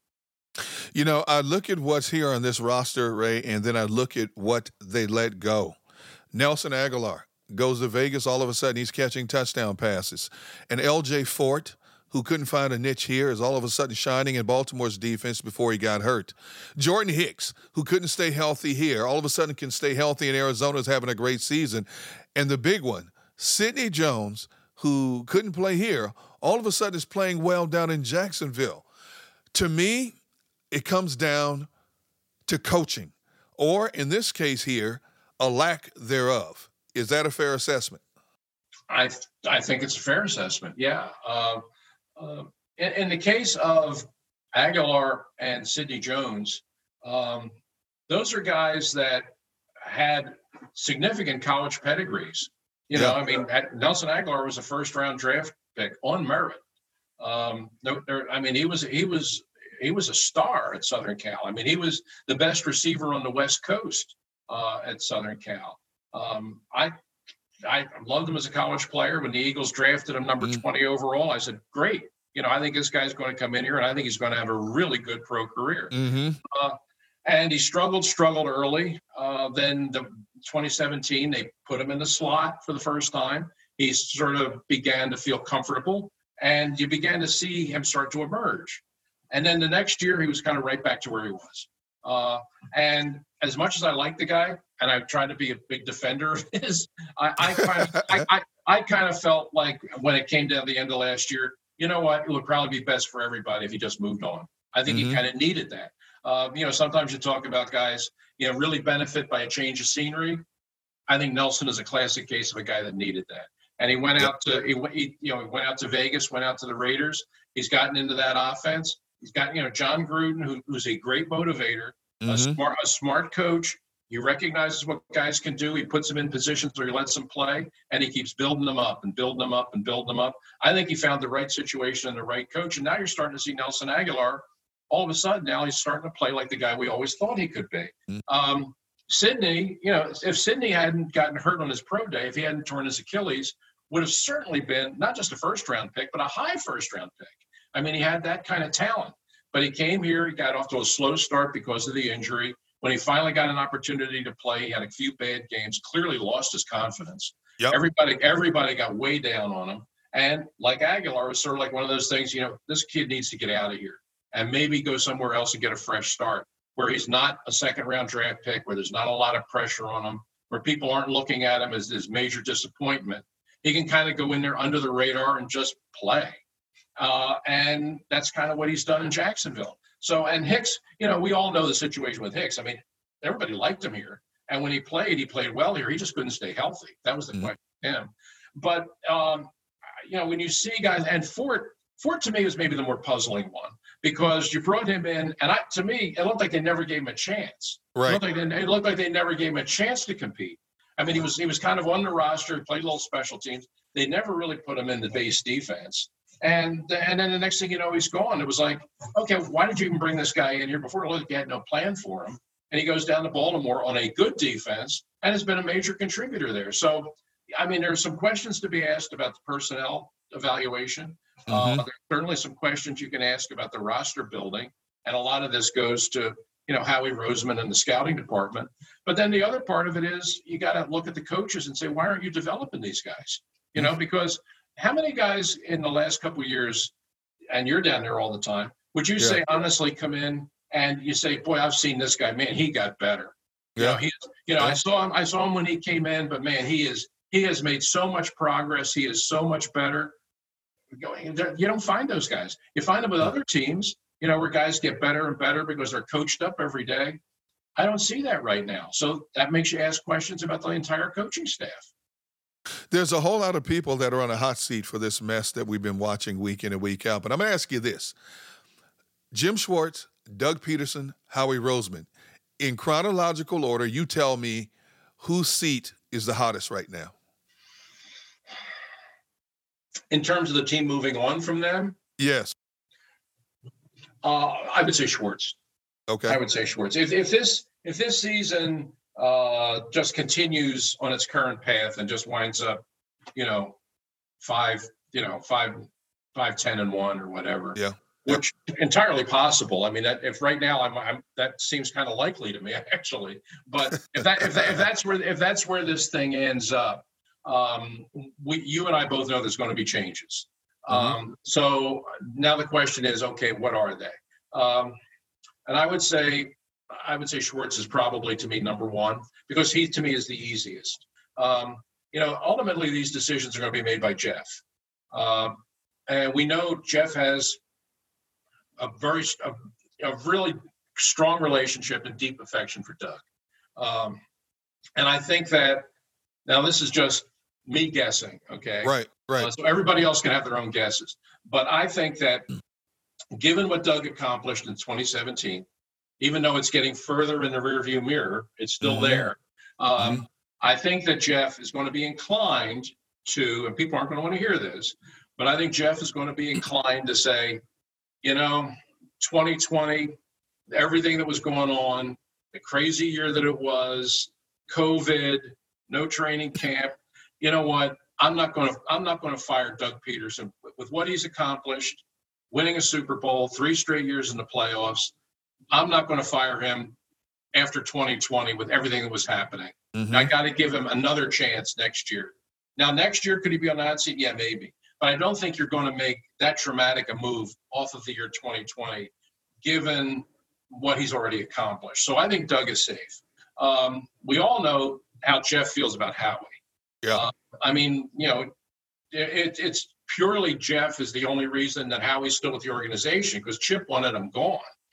You know, I look at what's here on this roster, Ray, and then I look at what they let go. Nelson Aguilar goes to Vegas. All of a sudden, he's catching touchdown passes. And L J Fort, who couldn't find a niche here, is all of a sudden shining in Baltimore's defense before he got hurt. Jordan Hicks, who couldn't stay healthy here, all of a sudden can stay healthy in Arizona, is having a great season. And the big one, Sidney Jones, who couldn't play here, all of a sudden is playing well down in Jacksonville. To me, it comes down to coaching, or in this case here, a lack thereof. Is that a fair assessment? I I think it's a fair assessment. Yeah. Uh, uh, in, in the case of Aguilar and Sidney Jones, um, those are guys that had significant college pedigrees. You know, Yeah. I mean, Nelson Aguilar was a first-round draft pick on merit. Um, no, there, I mean, he was he was he was a star at Southern Cal. I mean, he was the best receiver on the West Coast uh, at Southern Cal. Um, I I loved him as a college player. When the Eagles drafted him number Mhm. twenty overall, I said, great. You know, I think this guy's going to come in here, and I think he's going to have a really good pro career. Mm-hmm. Uh, and he struggled, struggled early. Uh, then the twenty seventeen, they put him in the slot for the first time. He sort of began to feel comfortable, and you began to see him start to emerge. And then the next year, he was kind of right back to where he was. Uh, and as much as I like the guy, and I tried to be a big defender of his, I, I kind of, I, I, I kind of felt like when it came down to the end of last year, you know what? It would probably be best for everybody if he just moved on. I think Mhm. he kind of needed that. Uh, you know, sometimes you talk about guys, you know, really benefit by a change of scenery. I think Nelson is a classic case of a guy that needed that. And he went out to, he, he, you know, he went out to Vegas, went out to the Raiders. He's gotten into that offense. He's got, you know, John Gruden, who, who's a great motivator, mm-hmm. a smart, a smart coach. He recognizes what guys can do. He puts them in positions where he lets them play, and he keeps building them up and building them up and building them up. I think he found the right situation and the right coach. And now you're starting to see Nelson Aguilar. All of a sudden, now he's starting to play like the guy we always thought he could be. Mm-hmm. Um, Sidney, you know, if Sidney hadn't gotten hurt on his pro day, if he hadn't torn his Achilles, would have certainly been not just a first-round pick, but a high first-round pick. I mean, he had that kind of talent. But he came here, he got off to a slow start because of the injury. When he finally got an opportunity to play, he had a few bad games, clearly lost his confidence. Yep. Everybody everybody got way down on him. And like Aguilar, it was sort of like one of those things, you know, this kid needs to get out of here and maybe go somewhere else and get a fresh start where he's not a second-round draft pick, where there's not a lot of pressure on him, where people aren't looking at him as this major disappointment. He can kind of go in there under the radar and just play. Uh, and that's kind of what he's done in Jacksonville. So, and Hicks, you know, we all know the situation with Hicks. I mean, everybody liked him here. And when he played, he played well here. He just couldn't stay healthy. That was the mm-hmm. question for him. But, um, you know, when you see guys, and Fort, Fort to me was maybe the more puzzling one because you brought him in, and I, to me, it looked like they never gave him a chance. Right. It looked like they, it looked like they never gave him a chance to compete. I mean, he was he was kind of on the roster, he played a little special teams. They never really put him in the base defense. And and then the next thing you know, he's gone. It was like, okay, why did you even bring this guy in here before? It looked like you had no plan for him. And he goes down to Baltimore on a good defense and has been a major contributor there. So, I mean, there are some questions to be asked about the personnel evaluation. Mm-hmm. Uh, there are certainly some questions you can ask about the roster building. And a lot of this goes to, you know, Howie Roseman and the scouting department. But then the other part of it is you got to look at the coaches and say, why aren't you developing these guys? You know, because how many guys in the last couple of years, and you're down there all the time, would you yeah. say honestly come in and you say, boy, I've seen this guy, man, he got better. Yeah. You know, he, you know, yeah. I saw him, I saw him when he came in, but man, he is, he has made so much progress. He is so much better. You don't find those guys. You find them with other teams, you know, where guys get better and better because they're coached up every day. I don't see that right now. So that makes you ask questions about the entire coaching staff. There's a whole lot of people that are on a hot seat for this mess that we've been watching week in and week out. But I'm going to ask you this. Jim Schwartz, Doug Peterson, Howie Roseman. In chronological order, you tell me whose seat is the hottest right now. In terms of the team moving on from them? Yes. Uh, I would say Schwartz. Okay. I would say Schwartz. If, if this if this season uh, just continues on its current path and just winds up, you know, five, you know, five, five, ten and one or whatever. Yeah. Which entirely possible. I mean, that, if right now I'm, I'm that seems kind of likely to me actually. But if that if that, if that's where if that's where this thing ends up, um, we you and I both know there's going to be changes. Mm-hmm. Um, so now the question is, okay, what are they? Um, and I would say, I would say Schwartz is probably to me number one because he to me is the easiest. Um, you know, ultimately these decisions are going to be made by Jeff, um, and we know Jeff has a very a, a really strong relationship and deep affection for Doug, um, and I think that now this is just me guessing, okay? Right, right. Uh, so everybody else can have their own guesses. But I think that given what Doug accomplished in twenty seventeen, even though it's getting further in the rearview mirror, it's still mm-hmm. there. Um, mm-hmm. I think that Jeff is going to be inclined to, and people aren't going to want to hear this, but I think Jeff is going to be inclined to say, you know, twenty twenty, everything that was going on, the crazy year that it was, COVID, no training camp. You know what? I'm not going to. I'm not going to fire Doug Peterson with what he's accomplished, winning a Super Bowl, three straight years in the playoffs. I'm not going to fire him after twenty twenty with everything that was happening. Mm-hmm. I got to give him another chance next year. Now, next year, could he be on the hot seat? Yeah, maybe. But I don't think you're going to make that dramatic a move off of the year twenty twenty, given what he's already accomplished. So I think Doug is safe. Um, we all know how Jeff feels about Howie. Yeah. Uh, I mean, you know, it, it's purely Jeff is the only reason that Howie's still with the organization because Chip wanted him gone.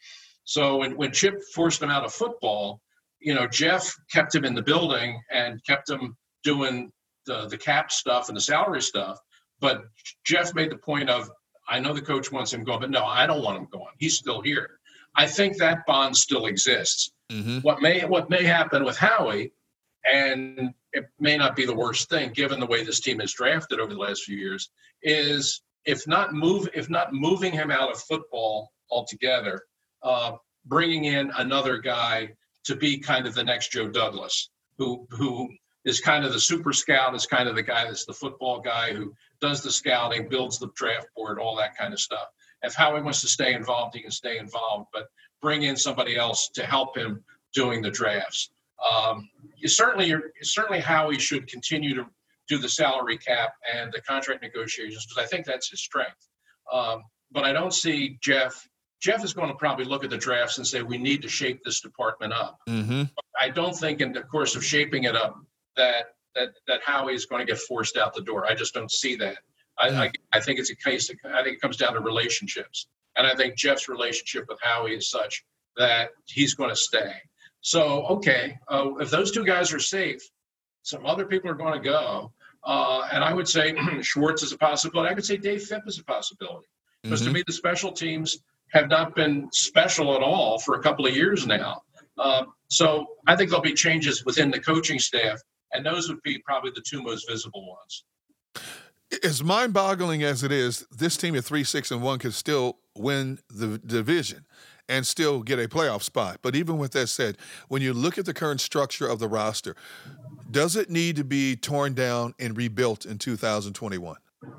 So when, when Chip forced him out of football, you know, Jeff kept him in the building and kept him doing the, the cap stuff and the salary stuff. But Jeff made the point of, I know the coach wants him going, but no, I don't want him going. He's still here. I think that bond still exists. Mm-hmm. What may what may happen with Howie, and it may not be the worst thing given the way this team is drafted over the last few years, is if not move if not moving him out of football altogether, uh, bringing in another guy to be kind of the next Joe Douglas, who who is kind of the super scout, is kind of the guy that's the football guy who does the scouting, builds the draft board, all that kind of stuff. If Howie wants to stay involved, he can stay involved, but bring in somebody else to help him doing the drafts. Um, you certainly, you're, certainly Howie should continue to do the salary cap and the contract negotiations, because I think that's his strength. Um, but I don't see Jeff. Jeff is going to probably look at the drafts and say, we need to shape this department up. Mm-hmm. I don't think in the course of shaping it up that that that Howie is going to get forced out the door. I just don't see that. I, mm. I, I think it's a case of, I think it comes down to relationships. And I think Jeff's relationship with Howie is such that he's going to stay. So, okay, uh, if those two guys are safe, some other people are going to go. Uh, and I would say Schwartz is a possibility. I could say Dave Phipp is a possibility. Because mm-hmm. to me, the special teams have not been special at all for a couple of years now. Uh, so I think there'll be changes within the coaching staff, and those would be probably the two most visible ones. As mind-boggling as it is, this team at three, six, and one could still win the division and still get a playoff spot. But even with that said, when you look at the current structure of the roster, does it need to be torn down and rebuilt in two thousand twenty-one?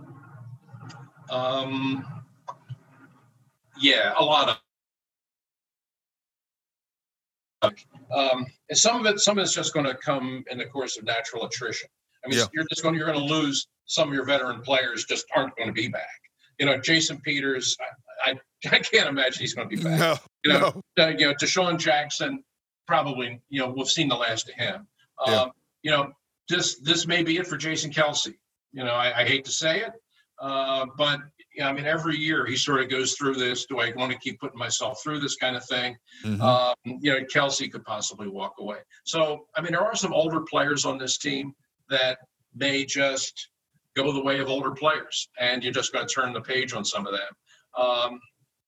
Um, yeah, a lot of. Um, and some of it, some of it's just going to come in the course of natural attrition. I mean, yeah. you're just going, you're going to lose some of your veteran players. Just aren't going to be back. You know, Jason Peters, I, I, I can't imagine he's going to be back. No, you know, no. Uh, you know, Deshaun Jackson, probably. You know, we've seen the last of him. Um, yeah. You know, this this may be it for Jason Kelce. You know, I, I hate to say it, uh, but yeah, I mean, every year he sort of goes through this. Do I want to keep putting myself through this kind of thing? Mm-hmm. Um, you know, Kelce could possibly walk away. So, I mean, there are some older players on this team that may just go the way of older players, and you're just going to turn the page on some of them. Um,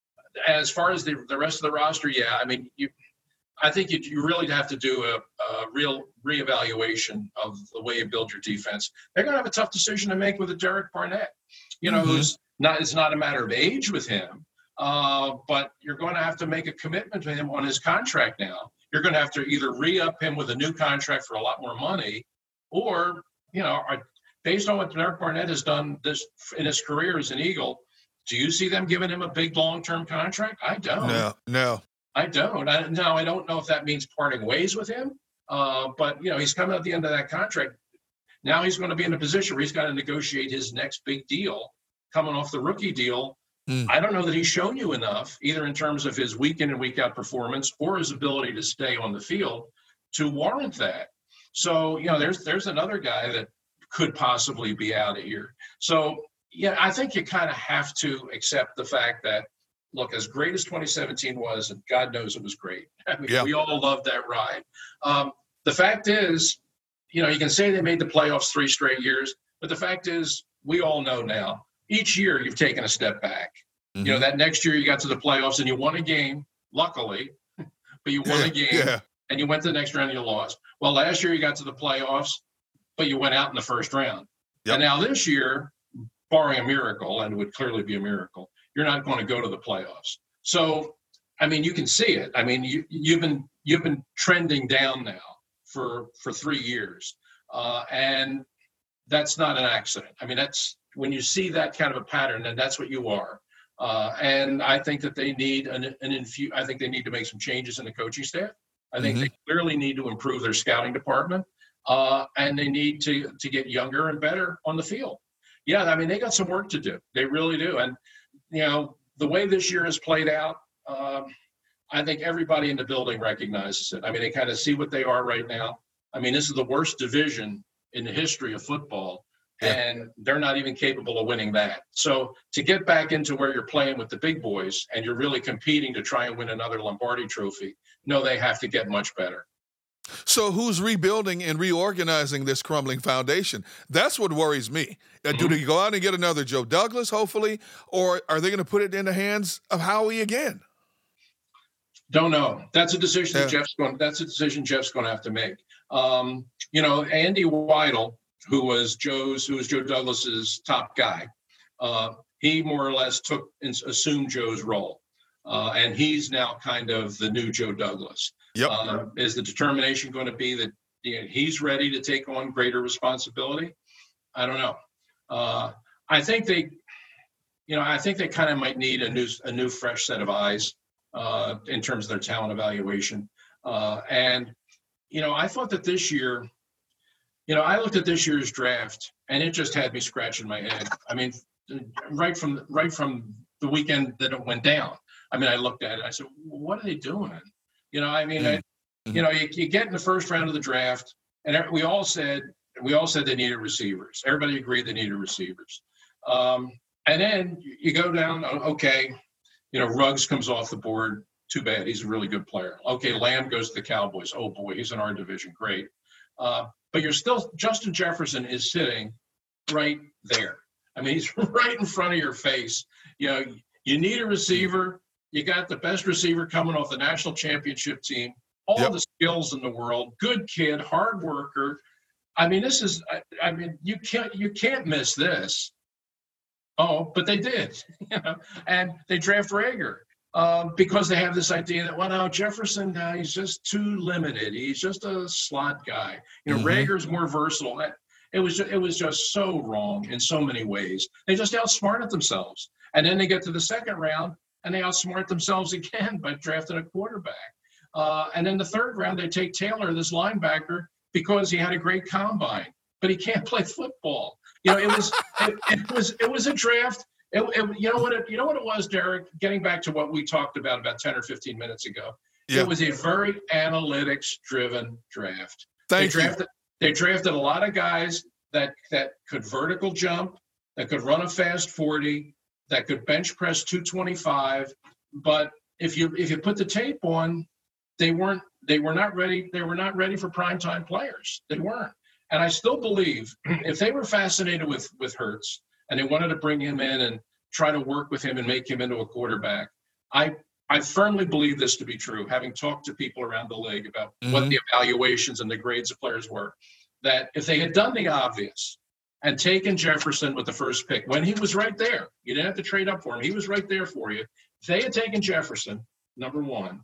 as far as the, the rest of the roster, yeah, I mean, you, I think you, you really have to do a, a real reevaluation of the way you build your defense. They're going to have a tough decision to make with a Derek Barnett. You know, mm-hmm. who's not, it's not a matter of age with him, uh, but you're going to have to make a commitment to him on his contract now. You're going to have to either re-up him with a new contract for a lot more money, or, you know, are, based on what Derek Barnett has done this in his career as an Eagle, do you see them giving him a big long-term contract? I don't. No, no. I don't. I, now, I don't know if that means parting ways with him, uh, but, you know, he's coming at the end of that contract. Now he's going to be in a position where he's got to negotiate his next big deal coming off the rookie deal. Mm. I don't know that he's shown you enough, either in terms of his week in and week out performance or his ability to stay on the field, to warrant that. So, you know, there's there's another guy that could possibly be out of here. So, yeah, I think you kind of have to accept the fact that, look, as great as twenty seventeen was, and God knows it was great. I mean, yeah. we all loved that ride. Um, the fact is, you know, you can say they made the playoffs three straight years, but the fact is, we all know now, each year you've taken a step back. Mm-hmm. You know, that next year you got to the playoffs and you won a game, luckily, but you won a game yeah. and you went to the next round and you lost. Well, last year you got to the playoffs, but you went out in the first round. Yep. And now this year, barring a miracle, and it would clearly be a miracle, you're not going to go to the playoffs. So, I mean, you can see it. I mean, you, you've been you've been trending down now for for three years, uh, and that's not an accident. I mean, that's when you see that kind of a pattern, and that's what you are. Uh, and I think that they need an, an infu- I think they need to make some changes in the coaching staff. I think mm-hmm. they clearly need to improve their scouting department, uh, and they need to to get younger and better on the field. Yeah, I mean, they got some work to do. They really do. And, you know, the way this year has played out, um, I think everybody in the building recognizes it. I mean, they kind of see what they are right now. I mean, this is the worst division in the history of football. Yeah. And they're not even capable of winning that. So to get back into where you're playing with the big boys and you're really competing to try and win another Lombardi trophy, no, they have to get much better. So who's rebuilding and reorganizing this crumbling foundation? That's what worries me. Uh, mm-hmm. Do they go out and get another Joe Douglas, hopefully, or are they going to put it in the hands of Howie again? Don't know. That's a decision yeah. that Jeff's going. That's a decision Jeff's going to have to make. Um, you know, Andy Weidel, who was Joe's, who was Joe Douglas's top guy, uh, he more or less took and assumed Joe's role, uh, and he's now kind of the new Joe Douglas. Yep. Uh, is the determination going to be that you know, he's ready to take on greater responsibility? I don't know. Uh, I think they, you know, I think they kind of might need a new, a new, fresh set of eyes uh, in terms of their talent evaluation. Uh, and you know, I thought that this year. You know, I looked at this year's draft, and it just had me scratching my head. I mean, right from right from the weekend that it went down. I mean, I looked at it. I said, "What are they doing?" You know, I mean, mm-hmm. I, you know, you, you get in the first round of the draft, and we all said we all said they needed receivers. Everybody agreed they needed receivers. Um, and then you go down. Okay, you know, Ruggs comes off the board. Too bad. He's a really good player. Okay, Lamb goes to the Cowboys. Oh boy, he's in our division. Great. Uh, But you're still, Justin Jefferson is sitting right there. I mean, he's right in front of your face. You know, you need a receiver. You got the best receiver coming off the national championship team, all yep. the skills in the world, good kid, hard worker. I mean, this is, I, I mean, you can't, you can't miss this. Oh, but they did, you know, and they draft Rager. Um, because they have this idea that, well, now Jefferson, uh, he's just too limited. He's just a slot guy. You know, mm-hmm. Rager's more versatile. That, it was just, it was just so wrong in so many ways. They just outsmarted themselves. And then they get to the second round, and they outsmart themselves again by drafting a quarterback. Uh, and then the third round, they take Taylor, this linebacker, because he had a great combine, but he can't play football. You know, it was it, it was it was a draft. It, it, you know what it, you know what it was, Derek? Getting back to what we talked about about ten or fifteen minutes ago, yeah. It was a very analytics-driven draft. Thank they drafted, you. They drafted a lot of guys that that could vertical jump, that could run a fast forty, that could bench press two twenty-five. But if you if you put the tape on, they weren't they were not ready. They were not ready for primetime players. They weren't. And I still believe if they were fascinated with with Hurts, and they wanted to bring him in and try to work with him and make him into a quarterback. I I firmly believe this to be true, having talked to people around the league about mm-hmm. what the evaluations and the grades of players were, that if they had done the obvious and taken Jefferson with the first pick, when he was right there, you didn't have to trade up for him. He was right there for you. If they had taken Jefferson, number one,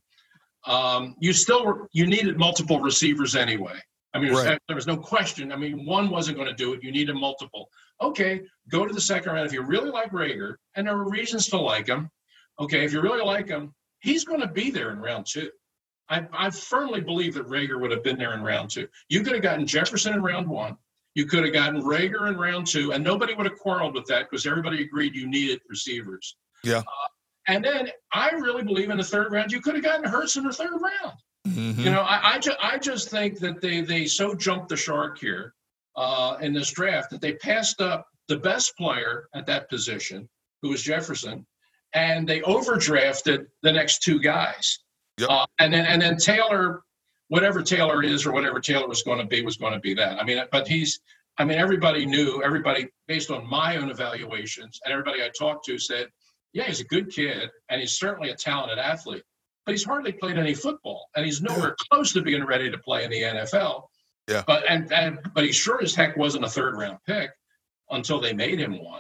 um, you still were, you needed multiple receivers anyway. I mean, right. there was no question. I mean, one wasn't going to do it. You needed multiple. Okay, go to the second round. If you really like Rager, and there are reasons to like him, okay, if you really like him, he's going to be there in round two. I, I firmly believe that Rager would have been there in round two. You could have gotten Jefferson in round one. You could have gotten Rager in round two, and nobody would have quarreled with that because everybody agreed you needed receivers. Yeah. Uh, and then I really believe in the third round, you could have gotten Hurts in the third round. Mm-hmm. You know, I I, ju- I just think that they they so jumped the shark here uh, in this draft that they passed up the best player at that position, who was Jefferson, and they overdrafted the next two guys. Yep. Uh, and then and then Taylor, whatever Taylor is or whatever Taylor was going to be, was going to be that. I mean, but he's, I mean, everybody knew, everybody based on my own evaluations and everybody I talked to said, yeah, he's a good kid and he's certainly a talented athlete. But he's hardly played any football, and he's nowhere close to being ready to play in the N F L. Yeah. But and, and but he sure as heck wasn't a third round pick until they made him one.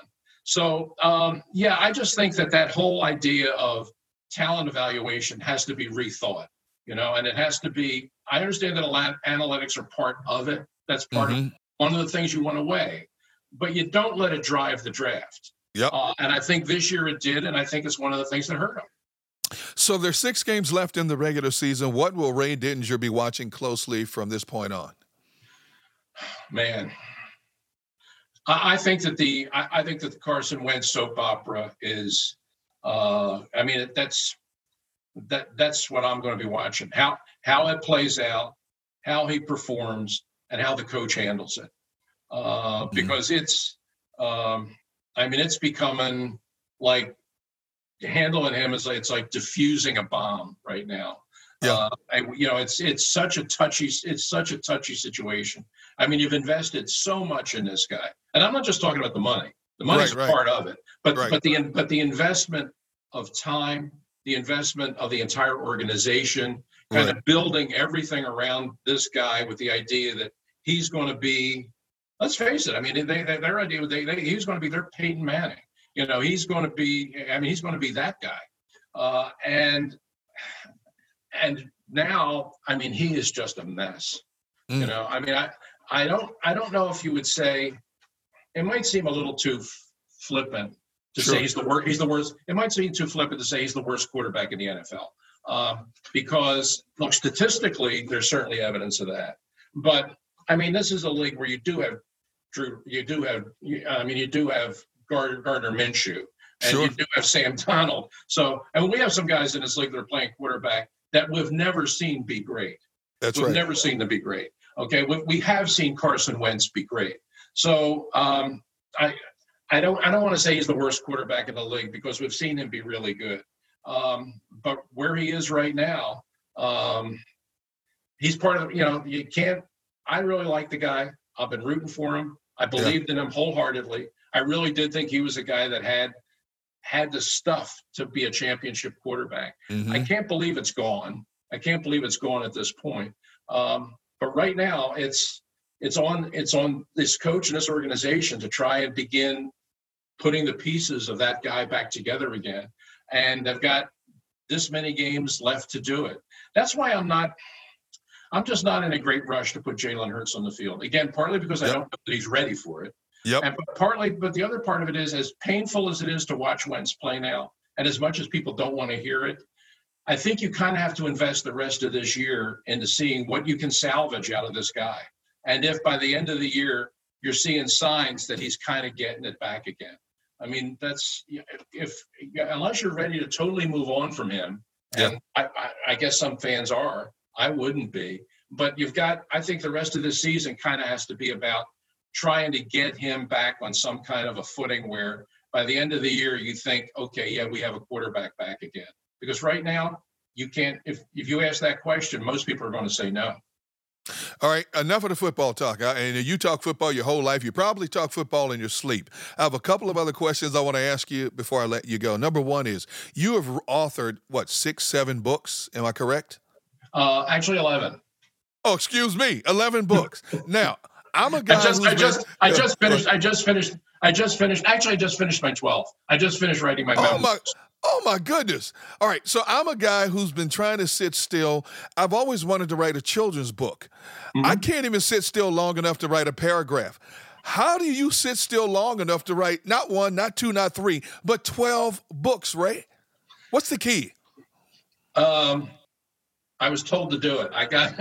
So um, yeah, I just think that that whole idea of talent evaluation has to be rethought, you know, and it has to be. I understand that a lot analytics are part of it. That's part mm-hmm. of one of the things you want to weigh, but you don't let it drive the draft. Yep. Uh, and I think this year it did, and I think it's one of the things that hurt him. So there's six games left in the regular season. What will Ray Dittinger be watching closely from this point on? Man, I, I think that the I, I think that the Carson Wentz soap opera is. Uh, I mean, that's that that's what I'm going to be watching. How how it plays out, how he performs, and how the coach handles it. uh, because it's, um, I mean, it's becoming like handling him is like, it's like diffusing a bomb right now. Yeah. Uh, I, you know, it's it's such a touchy it's such a touchy situation. I mean, you've invested so much in this guy, and I'm not just talking about the money. The money's Right, a right. part of it, but Right. but the but the investment of time, the investment of the entire organization, kind Right. of building everything around this guy with the idea that he's going to be. Let's face it. I mean, they, they, their idea they, they he's going to be their Peyton Manning. You know, he's going to be. I mean, he's going to be that guy, uh, and. And now, I mean, he is just a mess. Mm. You know, I mean, I, I don't, I don't know if you would say, it might seem a little too f- flippant to Sure. say he's the worst. He's the worst. It might seem too flippant to say he's the worst quarterback in the N F L, um, because look, statistically, there's certainly evidence of that. But I mean, this is a league where you do have Drew. You do have. you- I mean, you do have Gardner, Gardner Minshew, and Sure. you do have Sam Donald. So, and we have some guys in this league that are playing quarterback that we've never seen be great. That's We've right. never seen them be great. Okay, we, we have seen Carson Wentz be great. So um, I, I don't, I don't want to say he's the worst quarterback in the league because we've seen him be really good. Um, but where he is right now, um, he's part of. You know, you can't. I really like the guy. I've been rooting for him. I believed in him wholeheartedly. I really did think he was a guy that had had the stuff to be a championship quarterback. Mhm. I can't believe it's gone. I can't believe it's gone at this point. Um, but right now, it's it's on it's on this coach and this organization to try and begin putting the pieces of that guy back together again. And they've got this many games left to do it. That's why I'm not. I'm just not in a great rush to put Jalen Hurts on the field again. Partly because I Yep. don't know that he's ready for it. Yep. And partly, but the other part of it is, as painful as it is to watch Wentz play now, and as much as people don't want to hear it, I think you kind of have to invest the rest of this year into seeing what you can salvage out of this guy. And if by the end of the year you're seeing signs that he's kind of getting it back again, I mean, that's if unless you're ready to totally move on from him, and Yeah. I, I, I guess some fans are. I wouldn't be, but you've got. I think the rest of the season kind of has to be about trying to get him back on some kind of a footing where by the end of the year you think, okay, yeah, we have a quarterback back again. Because right now you can't. If if you ask that question, most people are going to say no. All right, enough of the football talk. I, and you talk football your whole life. You probably talk football in your sleep. I have a couple of other questions I want to ask you before I let you go. Number one is, you have authored, what, six, seven books? Am I correct? Uh, actually, eleven. Oh, excuse me, eleven books. Now, I'm a guy I just, who's I been- just, I Yeah, just go finished. ahead. I just finished. I just finished. Actually, I just finished my twelfth. I just finished writing my Oh, memoirs. my. Oh, my goodness. All right, so I'm a guy who's been trying to sit still. I've always wanted to write a children's book. Mm-hmm. I can't even sit still long enough to write a paragraph. How do you sit still long enough to write not one, not two, not three, but twelve books, Ray? What's the key? Um, I was told to do it. I got.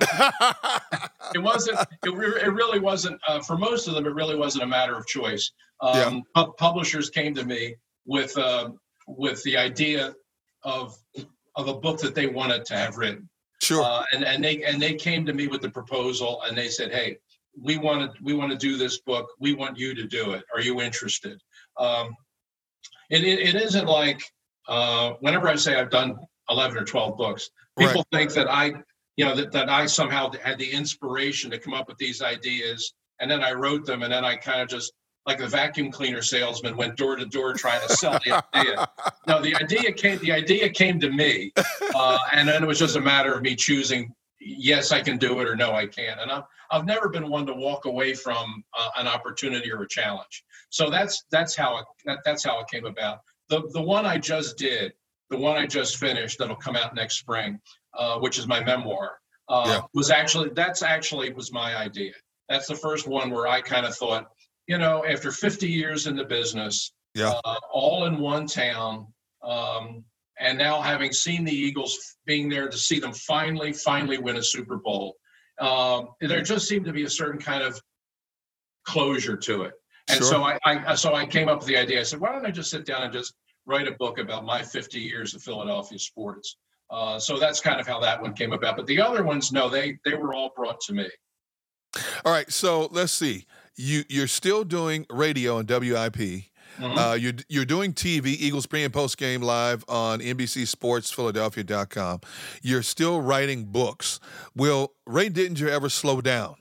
It wasn't. It, re- it really wasn't. Uh, for most of them, it really wasn't a matter of choice. Um, pu- publishers came to me with uh, with the idea of of a book that they wanted to have written, Sure. uh, and and they and they came to me with the proposal, and they said, "Hey, we want to we want to do this book. We want you to do it. Are you interested?" Um, it, it it isn't like uh, whenever I say I've done eleven or twelve books, people think that I. You know, that, that I somehow had the inspiration to come up with these ideas, and then I wrote them, and then I kind of just, like the vacuum cleaner salesman, went door to door trying to sell the idea. No, the idea came. The idea came to me, uh, and then it was just a matter of me choosing. Yes, I can do it, or no, I can't. And I've I've never been one to walk away from uh, an opportunity or a challenge. So that's that's how it that, that's how it came about. The the one I just did, the one I just finished, that'll come out next spring. Uh, which is my memoir, uh, Yeah. was actually, that's actually was my idea. That's the first one where I kind of thought, you know, after fifty years in the business, Yeah. uh, all in one town, um, and now having seen the Eagles, being there to see them finally, finally win a Super Bowl, um, there just seemed to be a certain kind of closure to it. And Sure. so I, I, so I came up with the idea. I said, why don't I just sit down and just write a book about my fifty years of Philadelphia sports? Uh, so that's kind of how that one came about. But the other ones, no, they they were all brought to me. All right, so let's see. you you're still doing radio on W I P. Mm-hmm. Uh, you're you're doing T V, Eagles pre and post game live on N B C Sports Philadelphia dot com. You're still writing books. Will Ray Dittinger ever slow down?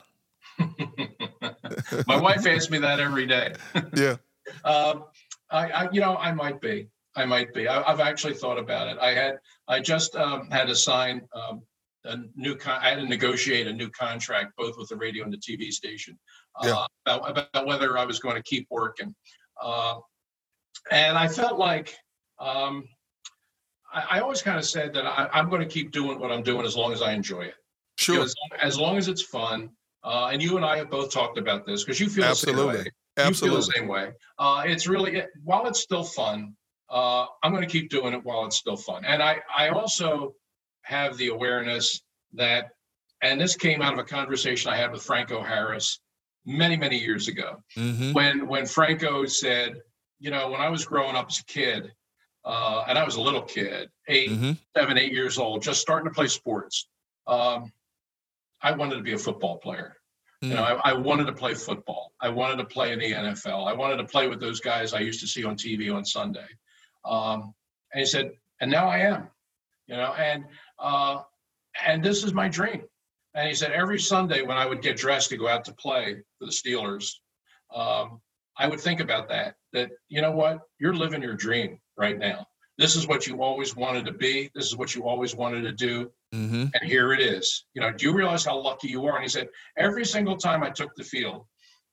My wife asks me that every day. Yeah. Um, I, I, you know, I might be. I might be. I, I've actually thought about it. I had, I just um, had to sign um, a new. Con- I had to negotiate a new contract, both with the radio and the T V station, uh, yeah. about, about whether I was going to keep working. Uh, and I felt like um, I, I always kind of said that I, I'm going to keep doing what I'm doing as long as I enjoy it. Sure. You know, as, long, as long as it's fun. Uh, and you and I have both talked about this because you feel Absolutely. the same way. Absolutely. You feel the same way. Uh, it's really, it, while it's still fun, uh, I'm going to keep doing it while it's still fun. And I, I also have the awareness that, and this came out of a conversation I had with Franco Harris many, many years ago, mm-hmm. when when Franco said, you know, when I was growing up as a kid, uh, and I was a little kid, eight, mm-hmm. seven, eight years old, just starting to play sports. Um, I wanted to be a football player. Mm. You know, I, I wanted to play football. I wanted to play in the N F L. I wanted to play with those guys I used to see on T V on Sunday. Um, and he said, and now I am, you know, and uh, and this is my dream. And he said, every Sunday when I would get dressed to go out to play for the Steelers, um, I would think about that, that, you know what, you're living your dream right now. This is what you always wanted to be. This is what you always wanted to do. Mm-hmm. And here it is. You know, do you realize how lucky you are? And he said, every single time I took the field,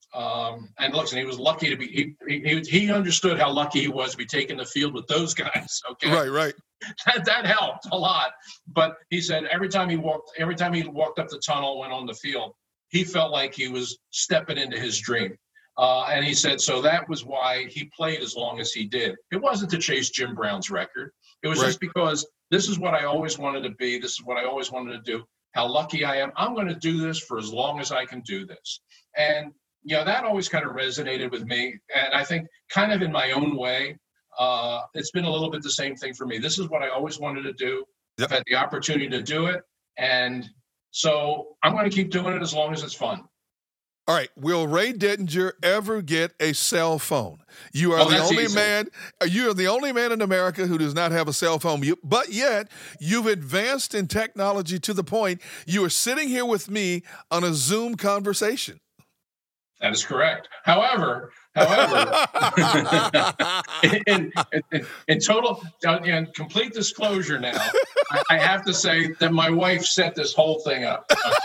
um, and listen, he was lucky to be, he, he, he understood how lucky he was to be taking the field with those guys. Okay. Right, right. That, that helped a lot. But he said every time he walked, every time he walked up the tunnel, went on the field, he felt like he was stepping into his dream. Uh, and he said, so that was why he played as long as he did. It wasn't to chase Jim Brown's record. It was right. just because this is what I always wanted to be. This is what I always wanted to do. How lucky I am. I'm going to do this for as long as I can do this. And, you know, that always kind of resonated with me. And I think kind of in my own way, uh, it's been a little bit the same thing for me. This is what I always wanted to do. Yep. I've had the opportunity to do it. And so I'm going to keep doing it as long as it's fun. All right. Will Ray Dittinger ever get a cell phone? You are oh, the only easy. man. You are the only man in America who does not have a cell phone. You, but yet, you've advanced in technology to the point you are sitting here with me on a Zoom conversation. That is correct. However, however, in, in, in total and complete disclosure, now I, I have to say that my wife set this whole thing up.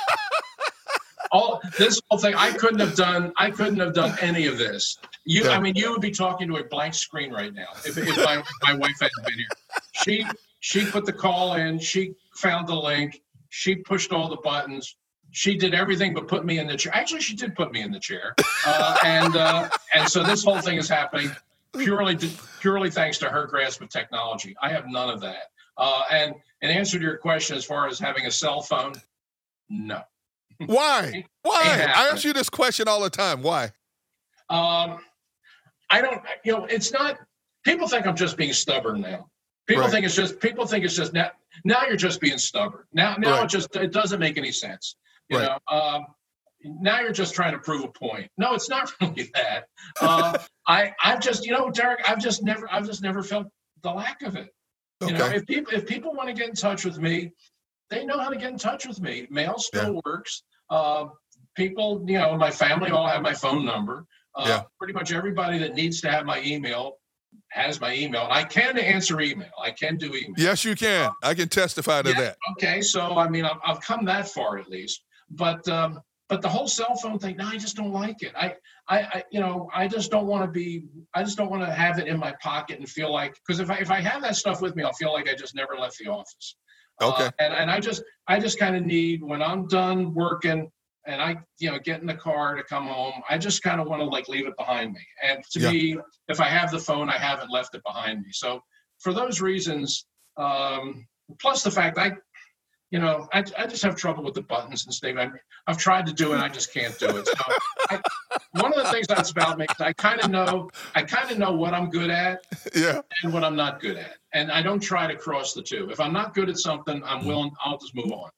All this whole thing, I couldn't have done. I couldn't have done any of this. You, I mean, you would be talking to a blank screen right now if, if my, my wife hadn't been here. She she put the call in. She found the link. She pushed all the buttons. She did everything but put me in the chair. Actually, she did put me in the chair, uh, and uh, and so this whole thing is happening purely purely thanks to her grasp of technology. I have none of that. Uh, and in answer to your question, as far as having a cell phone, no. Why? Why? I ask you this question all the time. Why? Um, I don't. You know, it's not. People think I'm just being stubborn now. People right. think it's just. People think it's just now. Now you're just being stubborn. Now, now right. it just. It doesn't make any sense. You right. know. Um, now you're just trying to prove a point. No, it's not really that. Uh, I. I've just. You know, Derek. I've just never. I've just never felt the lack of it. You okay. know, if people if people want to get in touch with me, they know how to get in touch with me. Mail still yeah. works. Uh, people, you know, my family all have my phone number. Uh, yeah. Pretty much everybody that needs to have my email has my email. I can answer email. I can do email. Yes, you can. Uh, I can testify to yeah, that. Okay, so I mean, I've, I've come that far at least. But um, but the whole cell phone thing, no, I just don't like it. I, I, I you know, I just don't want to be. I just don't want to have it in my pocket and feel like, because if I if I have that stuff with me, I'll feel like I just never left the office. Okay. Uh, and, and I just I just kind of need, when I'm done working and I, you know, get in the car to come home, I just kind of want to like leave it behind me. And to yeah. me, if I have the phone, I haven't left it behind me. So for those reasons, um, plus the fact I, you know, I, I just have trouble with the buttons and stuff. I've, I've tried to do it, I just can't do it. So I, one of the things that's about me is I kind of know, I kind of know what I'm good at yeah. and what I'm not good at. And I don't try to cross the two. If I'm not good at something, I'm willing, I'll just move on.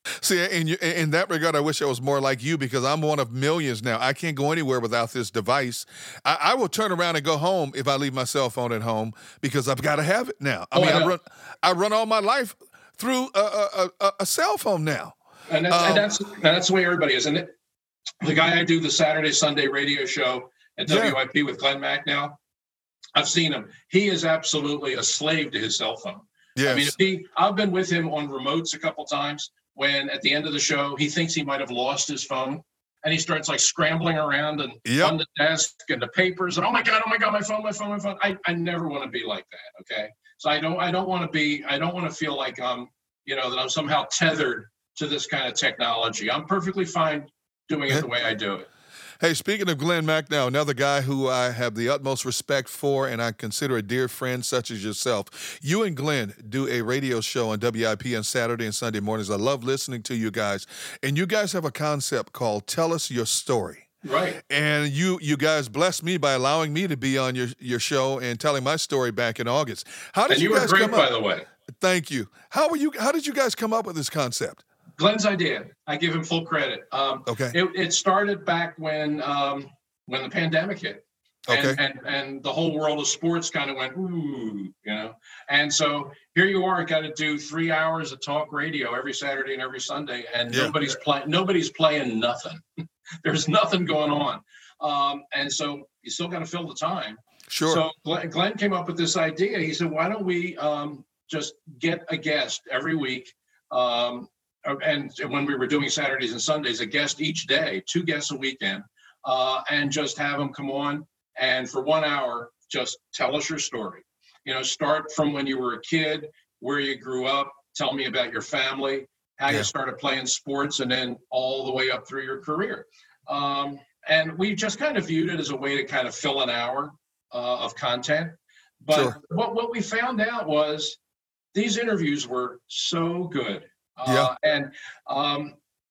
See, in, you, in that regard, I wish I was more like you because I'm one of millions now. I can't go anywhere without this device. I, I will turn around and go home if I leave my cell phone at home because I've got to have it now. I Oh, mean, I I know. run, I run all my life through a, a, a, a cell phone now. And that's, Um, and that's and that's the way everybody is. And it, the guy I do the Saturday Sunday radio show at Yeah. W I P with Glenn Mack now, I've seen him. He is absolutely a slave to his cell phone. Yes. I mean, if he, I've been with him on remotes a couple times when at the end of the show he thinks he might have lost his phone, and he starts like scrambling around and Yep. on the desk and the papers and oh my god, oh my god, my phone, my phone, my phone. I, I never want to be like that. Okay, so I don't I don't want to be I don't want to feel like um you know that I'm somehow tethered to this kind of technology. I'm perfectly fine doing it the way I do it. Hey, speaking of Glenn Mack now, another guy who I have the utmost respect for and I consider a dear friend such as yourself. You and Glenn do a radio show on W I P on Saturday and Sunday mornings. I love listening to you guys. And you guys have a concept called Tell Us Your Story. Right. And you you guys blessed me by allowing me to be on your, your show and telling my story back in August. How did And you, you were guys great, come by up? the way. Thank you. How were you how did you guys come up with this concept? Glenn's idea. I give him full credit. Um, Okay. It, it started back when um, when the pandemic hit, and, Okay. and and the whole world of sports kind of went ooh, you know. And so here you are, got to do three hours of talk radio every Saturday and every Sunday, and Yeah. nobody's playing. Nobody's playing nothing. There's nothing going on, um, and so you still got to fill the time. Sure. So Glenn, Glenn came up with this idea. He said, "Why don't we um, just get a guest every week?" Um, and when we were doing Saturdays and Sundays, a guest each day, two guests a weekend, uh, and just have them come on and for one hour, just tell us your story. You know, start from when you were a kid, where you grew up, tell me about your family, how Yeah. you started playing sports, and then all the way up through your career. Um, and we just kind of viewed it as a way to kind of fill an hour uh, of content. But Sure. what, what we found out was these interviews were so good. Uh, Yeah. And um,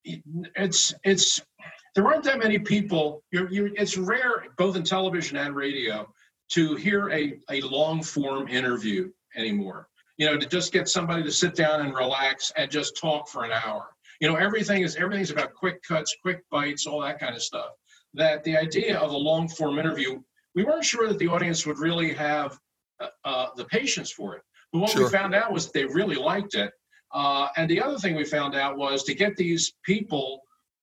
it's it's there aren't that many people. You're, you're, it's rare, both in television and radio, to hear a a long form interview anymore. You know, to just get somebody to sit down and relax and just talk for an hour. You know, everything is everything's about quick cuts, quick bites, all that kind of stuff. That the idea of a long form interview, we weren't sure that the audience would really have uh, uh, the patience for it. But what Sure. we found out was that they really liked it. Uh, and the other thing we found out was to get these people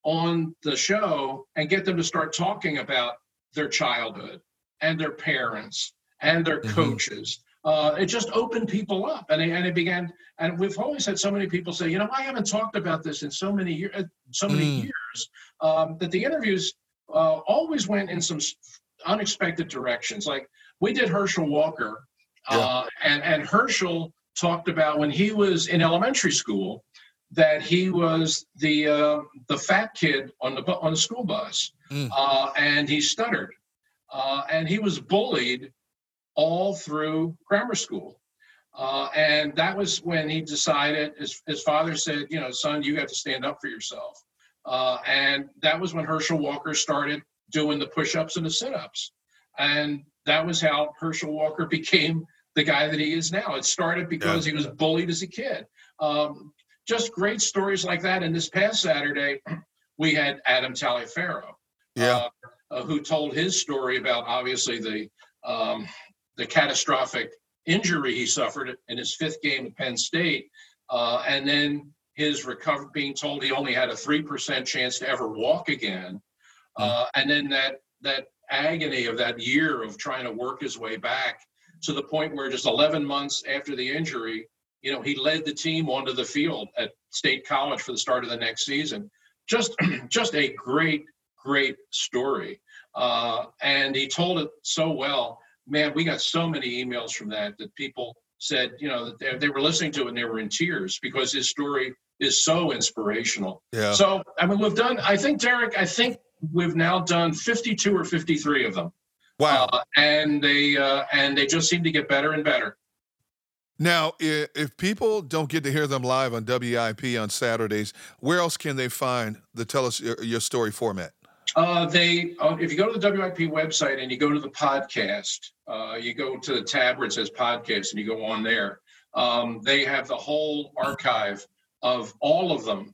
on the show and get them to start talking about their childhood and their parents and their Mhm. coaches. Uh, it just opened people up, and it, and it began. And we've always had so many people say, you know, I haven't talked about this in so many years, so many Mm. years, um, that the interviews uh, always went in some s- unexpected directions. Like we did Herschel Walker, uh, and and Herschel talked about when he was in elementary school that he was the uh, the fat kid on the bu- on the school bus, Mm. uh, and he stuttered, uh, and he was bullied all through grammar school. Uh, and that was when he decided, his, his father said, you know, son, you have to stand up for yourself. Uh, and that was when Herschel Walker started doing the push-ups and the sit-ups. And that was how Herschel Walker became the guy that he is now. It started because he was bullied as a kid. Um, just great stories like that. And this past Saturday, we had Adam Taliaferro, Yeah. uh, uh, who told his story about obviously the um, the catastrophic injury he suffered in his fifth game at Penn State, uh, and then his recovery, being told he only had a three percent chance to ever walk again, uh, and then that that agony of that year of trying to work his way back to the point where just eleven months after the injury, you know, he led the team onto the field at State College for the start of the next season. Just, just a great, great story, uh, and he told it so well. Man, we got so many emails from that that people said, you know, that they, they were listening to it and they were in tears because his story is so inspirational. Yeah. So, I mean, we've done, I think, Derek, I think we've now done fifty-two or fifty-three of them. Wow. Uh, and they uh, and they just seem to get better and better. Now, i- if people don't get to hear them live on W I P on Saturdays, where else can they find the Tell Us Your, Your Story format? Uh, they, uh, if you go to the W I P website and you go to the podcast, uh, you go to the tab where it says podcast and you go on there. Um, they have the whole archive of all of them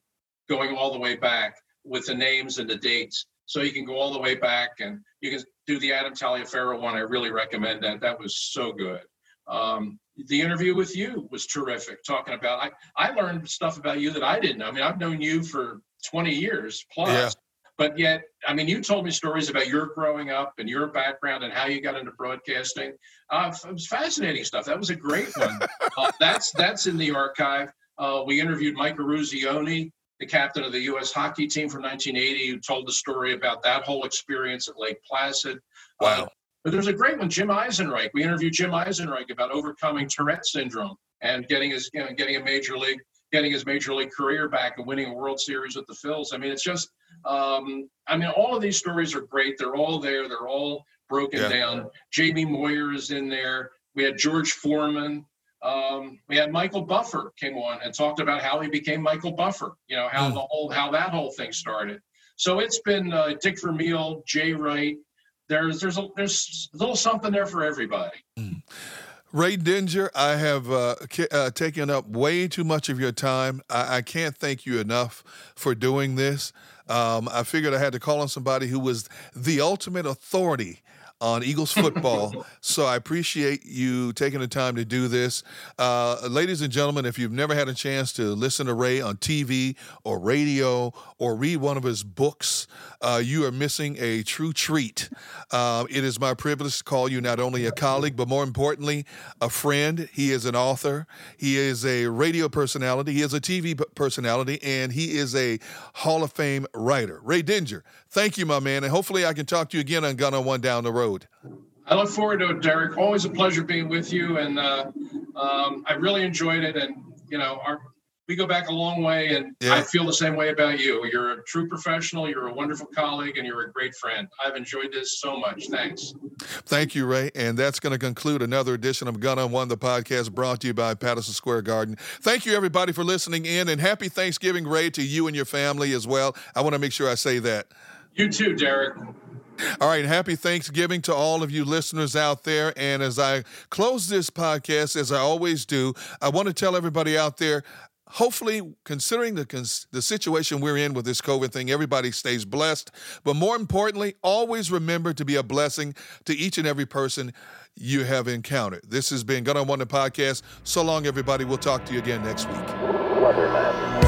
going all the way back with the names and the dates. So you can go all the way back, and you can do the Adam Taliaferro one. I really recommend that. That was so good. Um, the interview with you was terrific, talking about, I, I learned stuff about you that I didn't know. I mean, I've known you for twenty years plus, yeah. But yet, I mean, you told me stories about your growing up and your background and how you got into broadcasting. Uh, it was fascinating stuff. That was a great one. uh, that's that's in the archive. Uh, we interviewed Mike Eruzione, the captain of the U S hockey team from nineteen eighty, who told the story about that whole experience at Lake Placid. Wow. Uh, but there's a great one, Jim Eisenreich. We interviewed Jim Eisenreich about overcoming Tourette syndrome and getting his, you know, getting a major league, getting his major league career back and winning a World Series with the Phils. I mean, it's just, um, I mean, all of these stories are great. They're all there. They're all broken yeah. down. Jamie Moyer is in there. We had George Foreman. Um, we had Michael Buffer came on and talked about how he became Michael Buffer, you know, how mm. the whole, how that whole thing started. So it's been uh, Dick Vermeil, Jay Wright. There's, there's a, there's a little something there for everybody. Mm. Ray Dinger, I have uh, uh, taken up way too much of your time. I, I can't thank you enough for doing this. Um, I figured I had to call on somebody who was the ultimate authority on Eagles football. So I appreciate you taking the time to do this. Uh, ladies and gentlemen, if you've never had a chance to listen to Ray on T V or radio or read one of his books, uh, you are missing a true treat. Uh, it is my privilege to call you not only a colleague, but more importantly, a friend. He is an author. He is a radio personality. He is a T V personality, and he is a Hall of Fame writer. Ray Dinger, thank you, my man, and hopefully I can talk to you again on Gun on One down the road. I look forward to it, Derek. Always a pleasure being with you, and uh, um, I really enjoyed it. And you know, our, we go back a long way, and yeah. I feel the same way about you. You're a true professional. You're a wonderful colleague, and you're a great friend. I've enjoyed this so much. Thanks. Thank you, Ray. And that's going to conclude another edition of Gun on One, the podcast brought to you by Patterson Square Garden. Thank you, everybody, for listening in, and happy Thanksgiving, Ray, to you and your family as well. I want to make sure I say that. You too, Derek. All right, happy Thanksgiving to all of you listeners out there. And as I close this podcast, as I always do, I want to tell everybody out there, hopefully, considering the the situation we're in with this COVID thing, everybody stays blessed. But more importantly, always remember to be a blessing to each and every person you have encountered. This has been Gun on One, the podcast. So long, everybody. We'll talk to you again next week. Weatherman.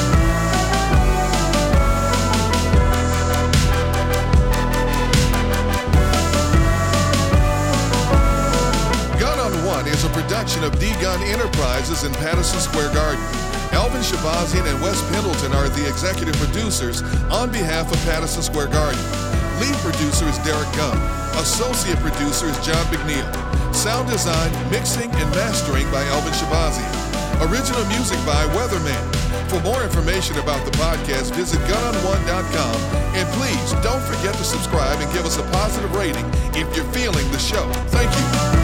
Is a production of D-Gun Enterprises in Patterson Square Garden. Elvin Shabazian and Wes Pendleton are the executive producers on behalf of Patterson Square Garden. Lead producer is Derek Gunn. Associate producer is John McNeil. Sound design, mixing, and mastering by Elvin Shabazian. Original music by Weatherman. For more information about the podcast, visit gun on one dot com. And please don't forget to subscribe and give us a positive rating if you're feeling the show. Thank you.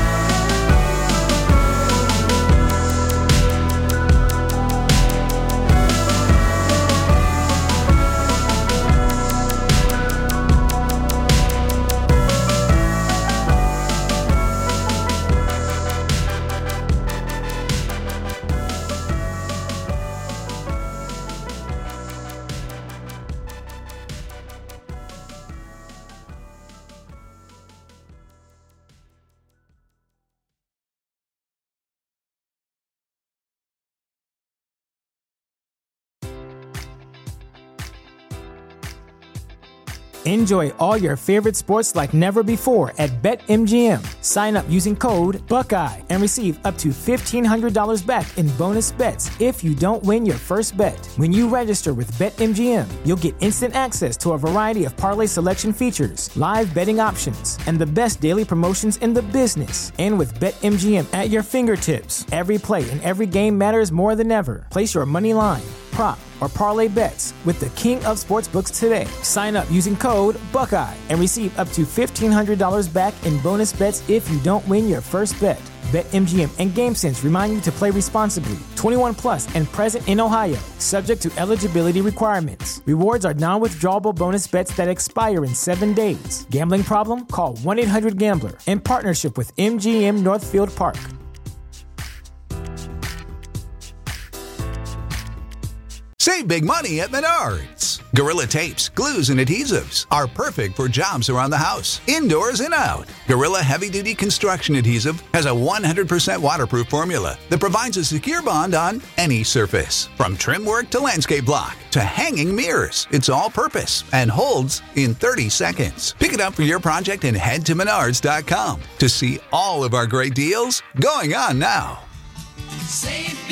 Enjoy all your favorite sports like never before at BetMGM. Sign up using code Buckeye and receive up to fifteen hundred dollars back in bonus bets if you don't win your first bet. When you register with BetMGM, you'll get instant access to a variety of parlay selection features, live betting options, and the best daily promotions in the business. And with BetMGM at your fingertips, every play and every game matters more than ever. Place your money line, prop, or parlay bets with the king of sportsbooks today. Sign up using code Buckeye and receive up to fifteen hundred dollars back in bonus bets if you don't win your first bet. BetMGM and GameSense remind you to play responsibly. twenty-one plus and present in Ohio, subject to eligibility requirements. Rewards are non-withdrawable bonus bets that expire in seven days. Gambling problem? Call one eight hundred gambler in partnership with M G M Northfield Park. Save big money at Menards. Gorilla Tapes, glues, and adhesives are perfect for jobs around the house, indoors and out. Gorilla Heavy Duty Construction Adhesive has a one hundred percent waterproof formula that provides a secure bond on any surface. From trim work to landscape block to hanging mirrors, it's all purpose and holds in thirty seconds. Pick it up for your project and head to menards dot com to see all of our great deals going on now. Save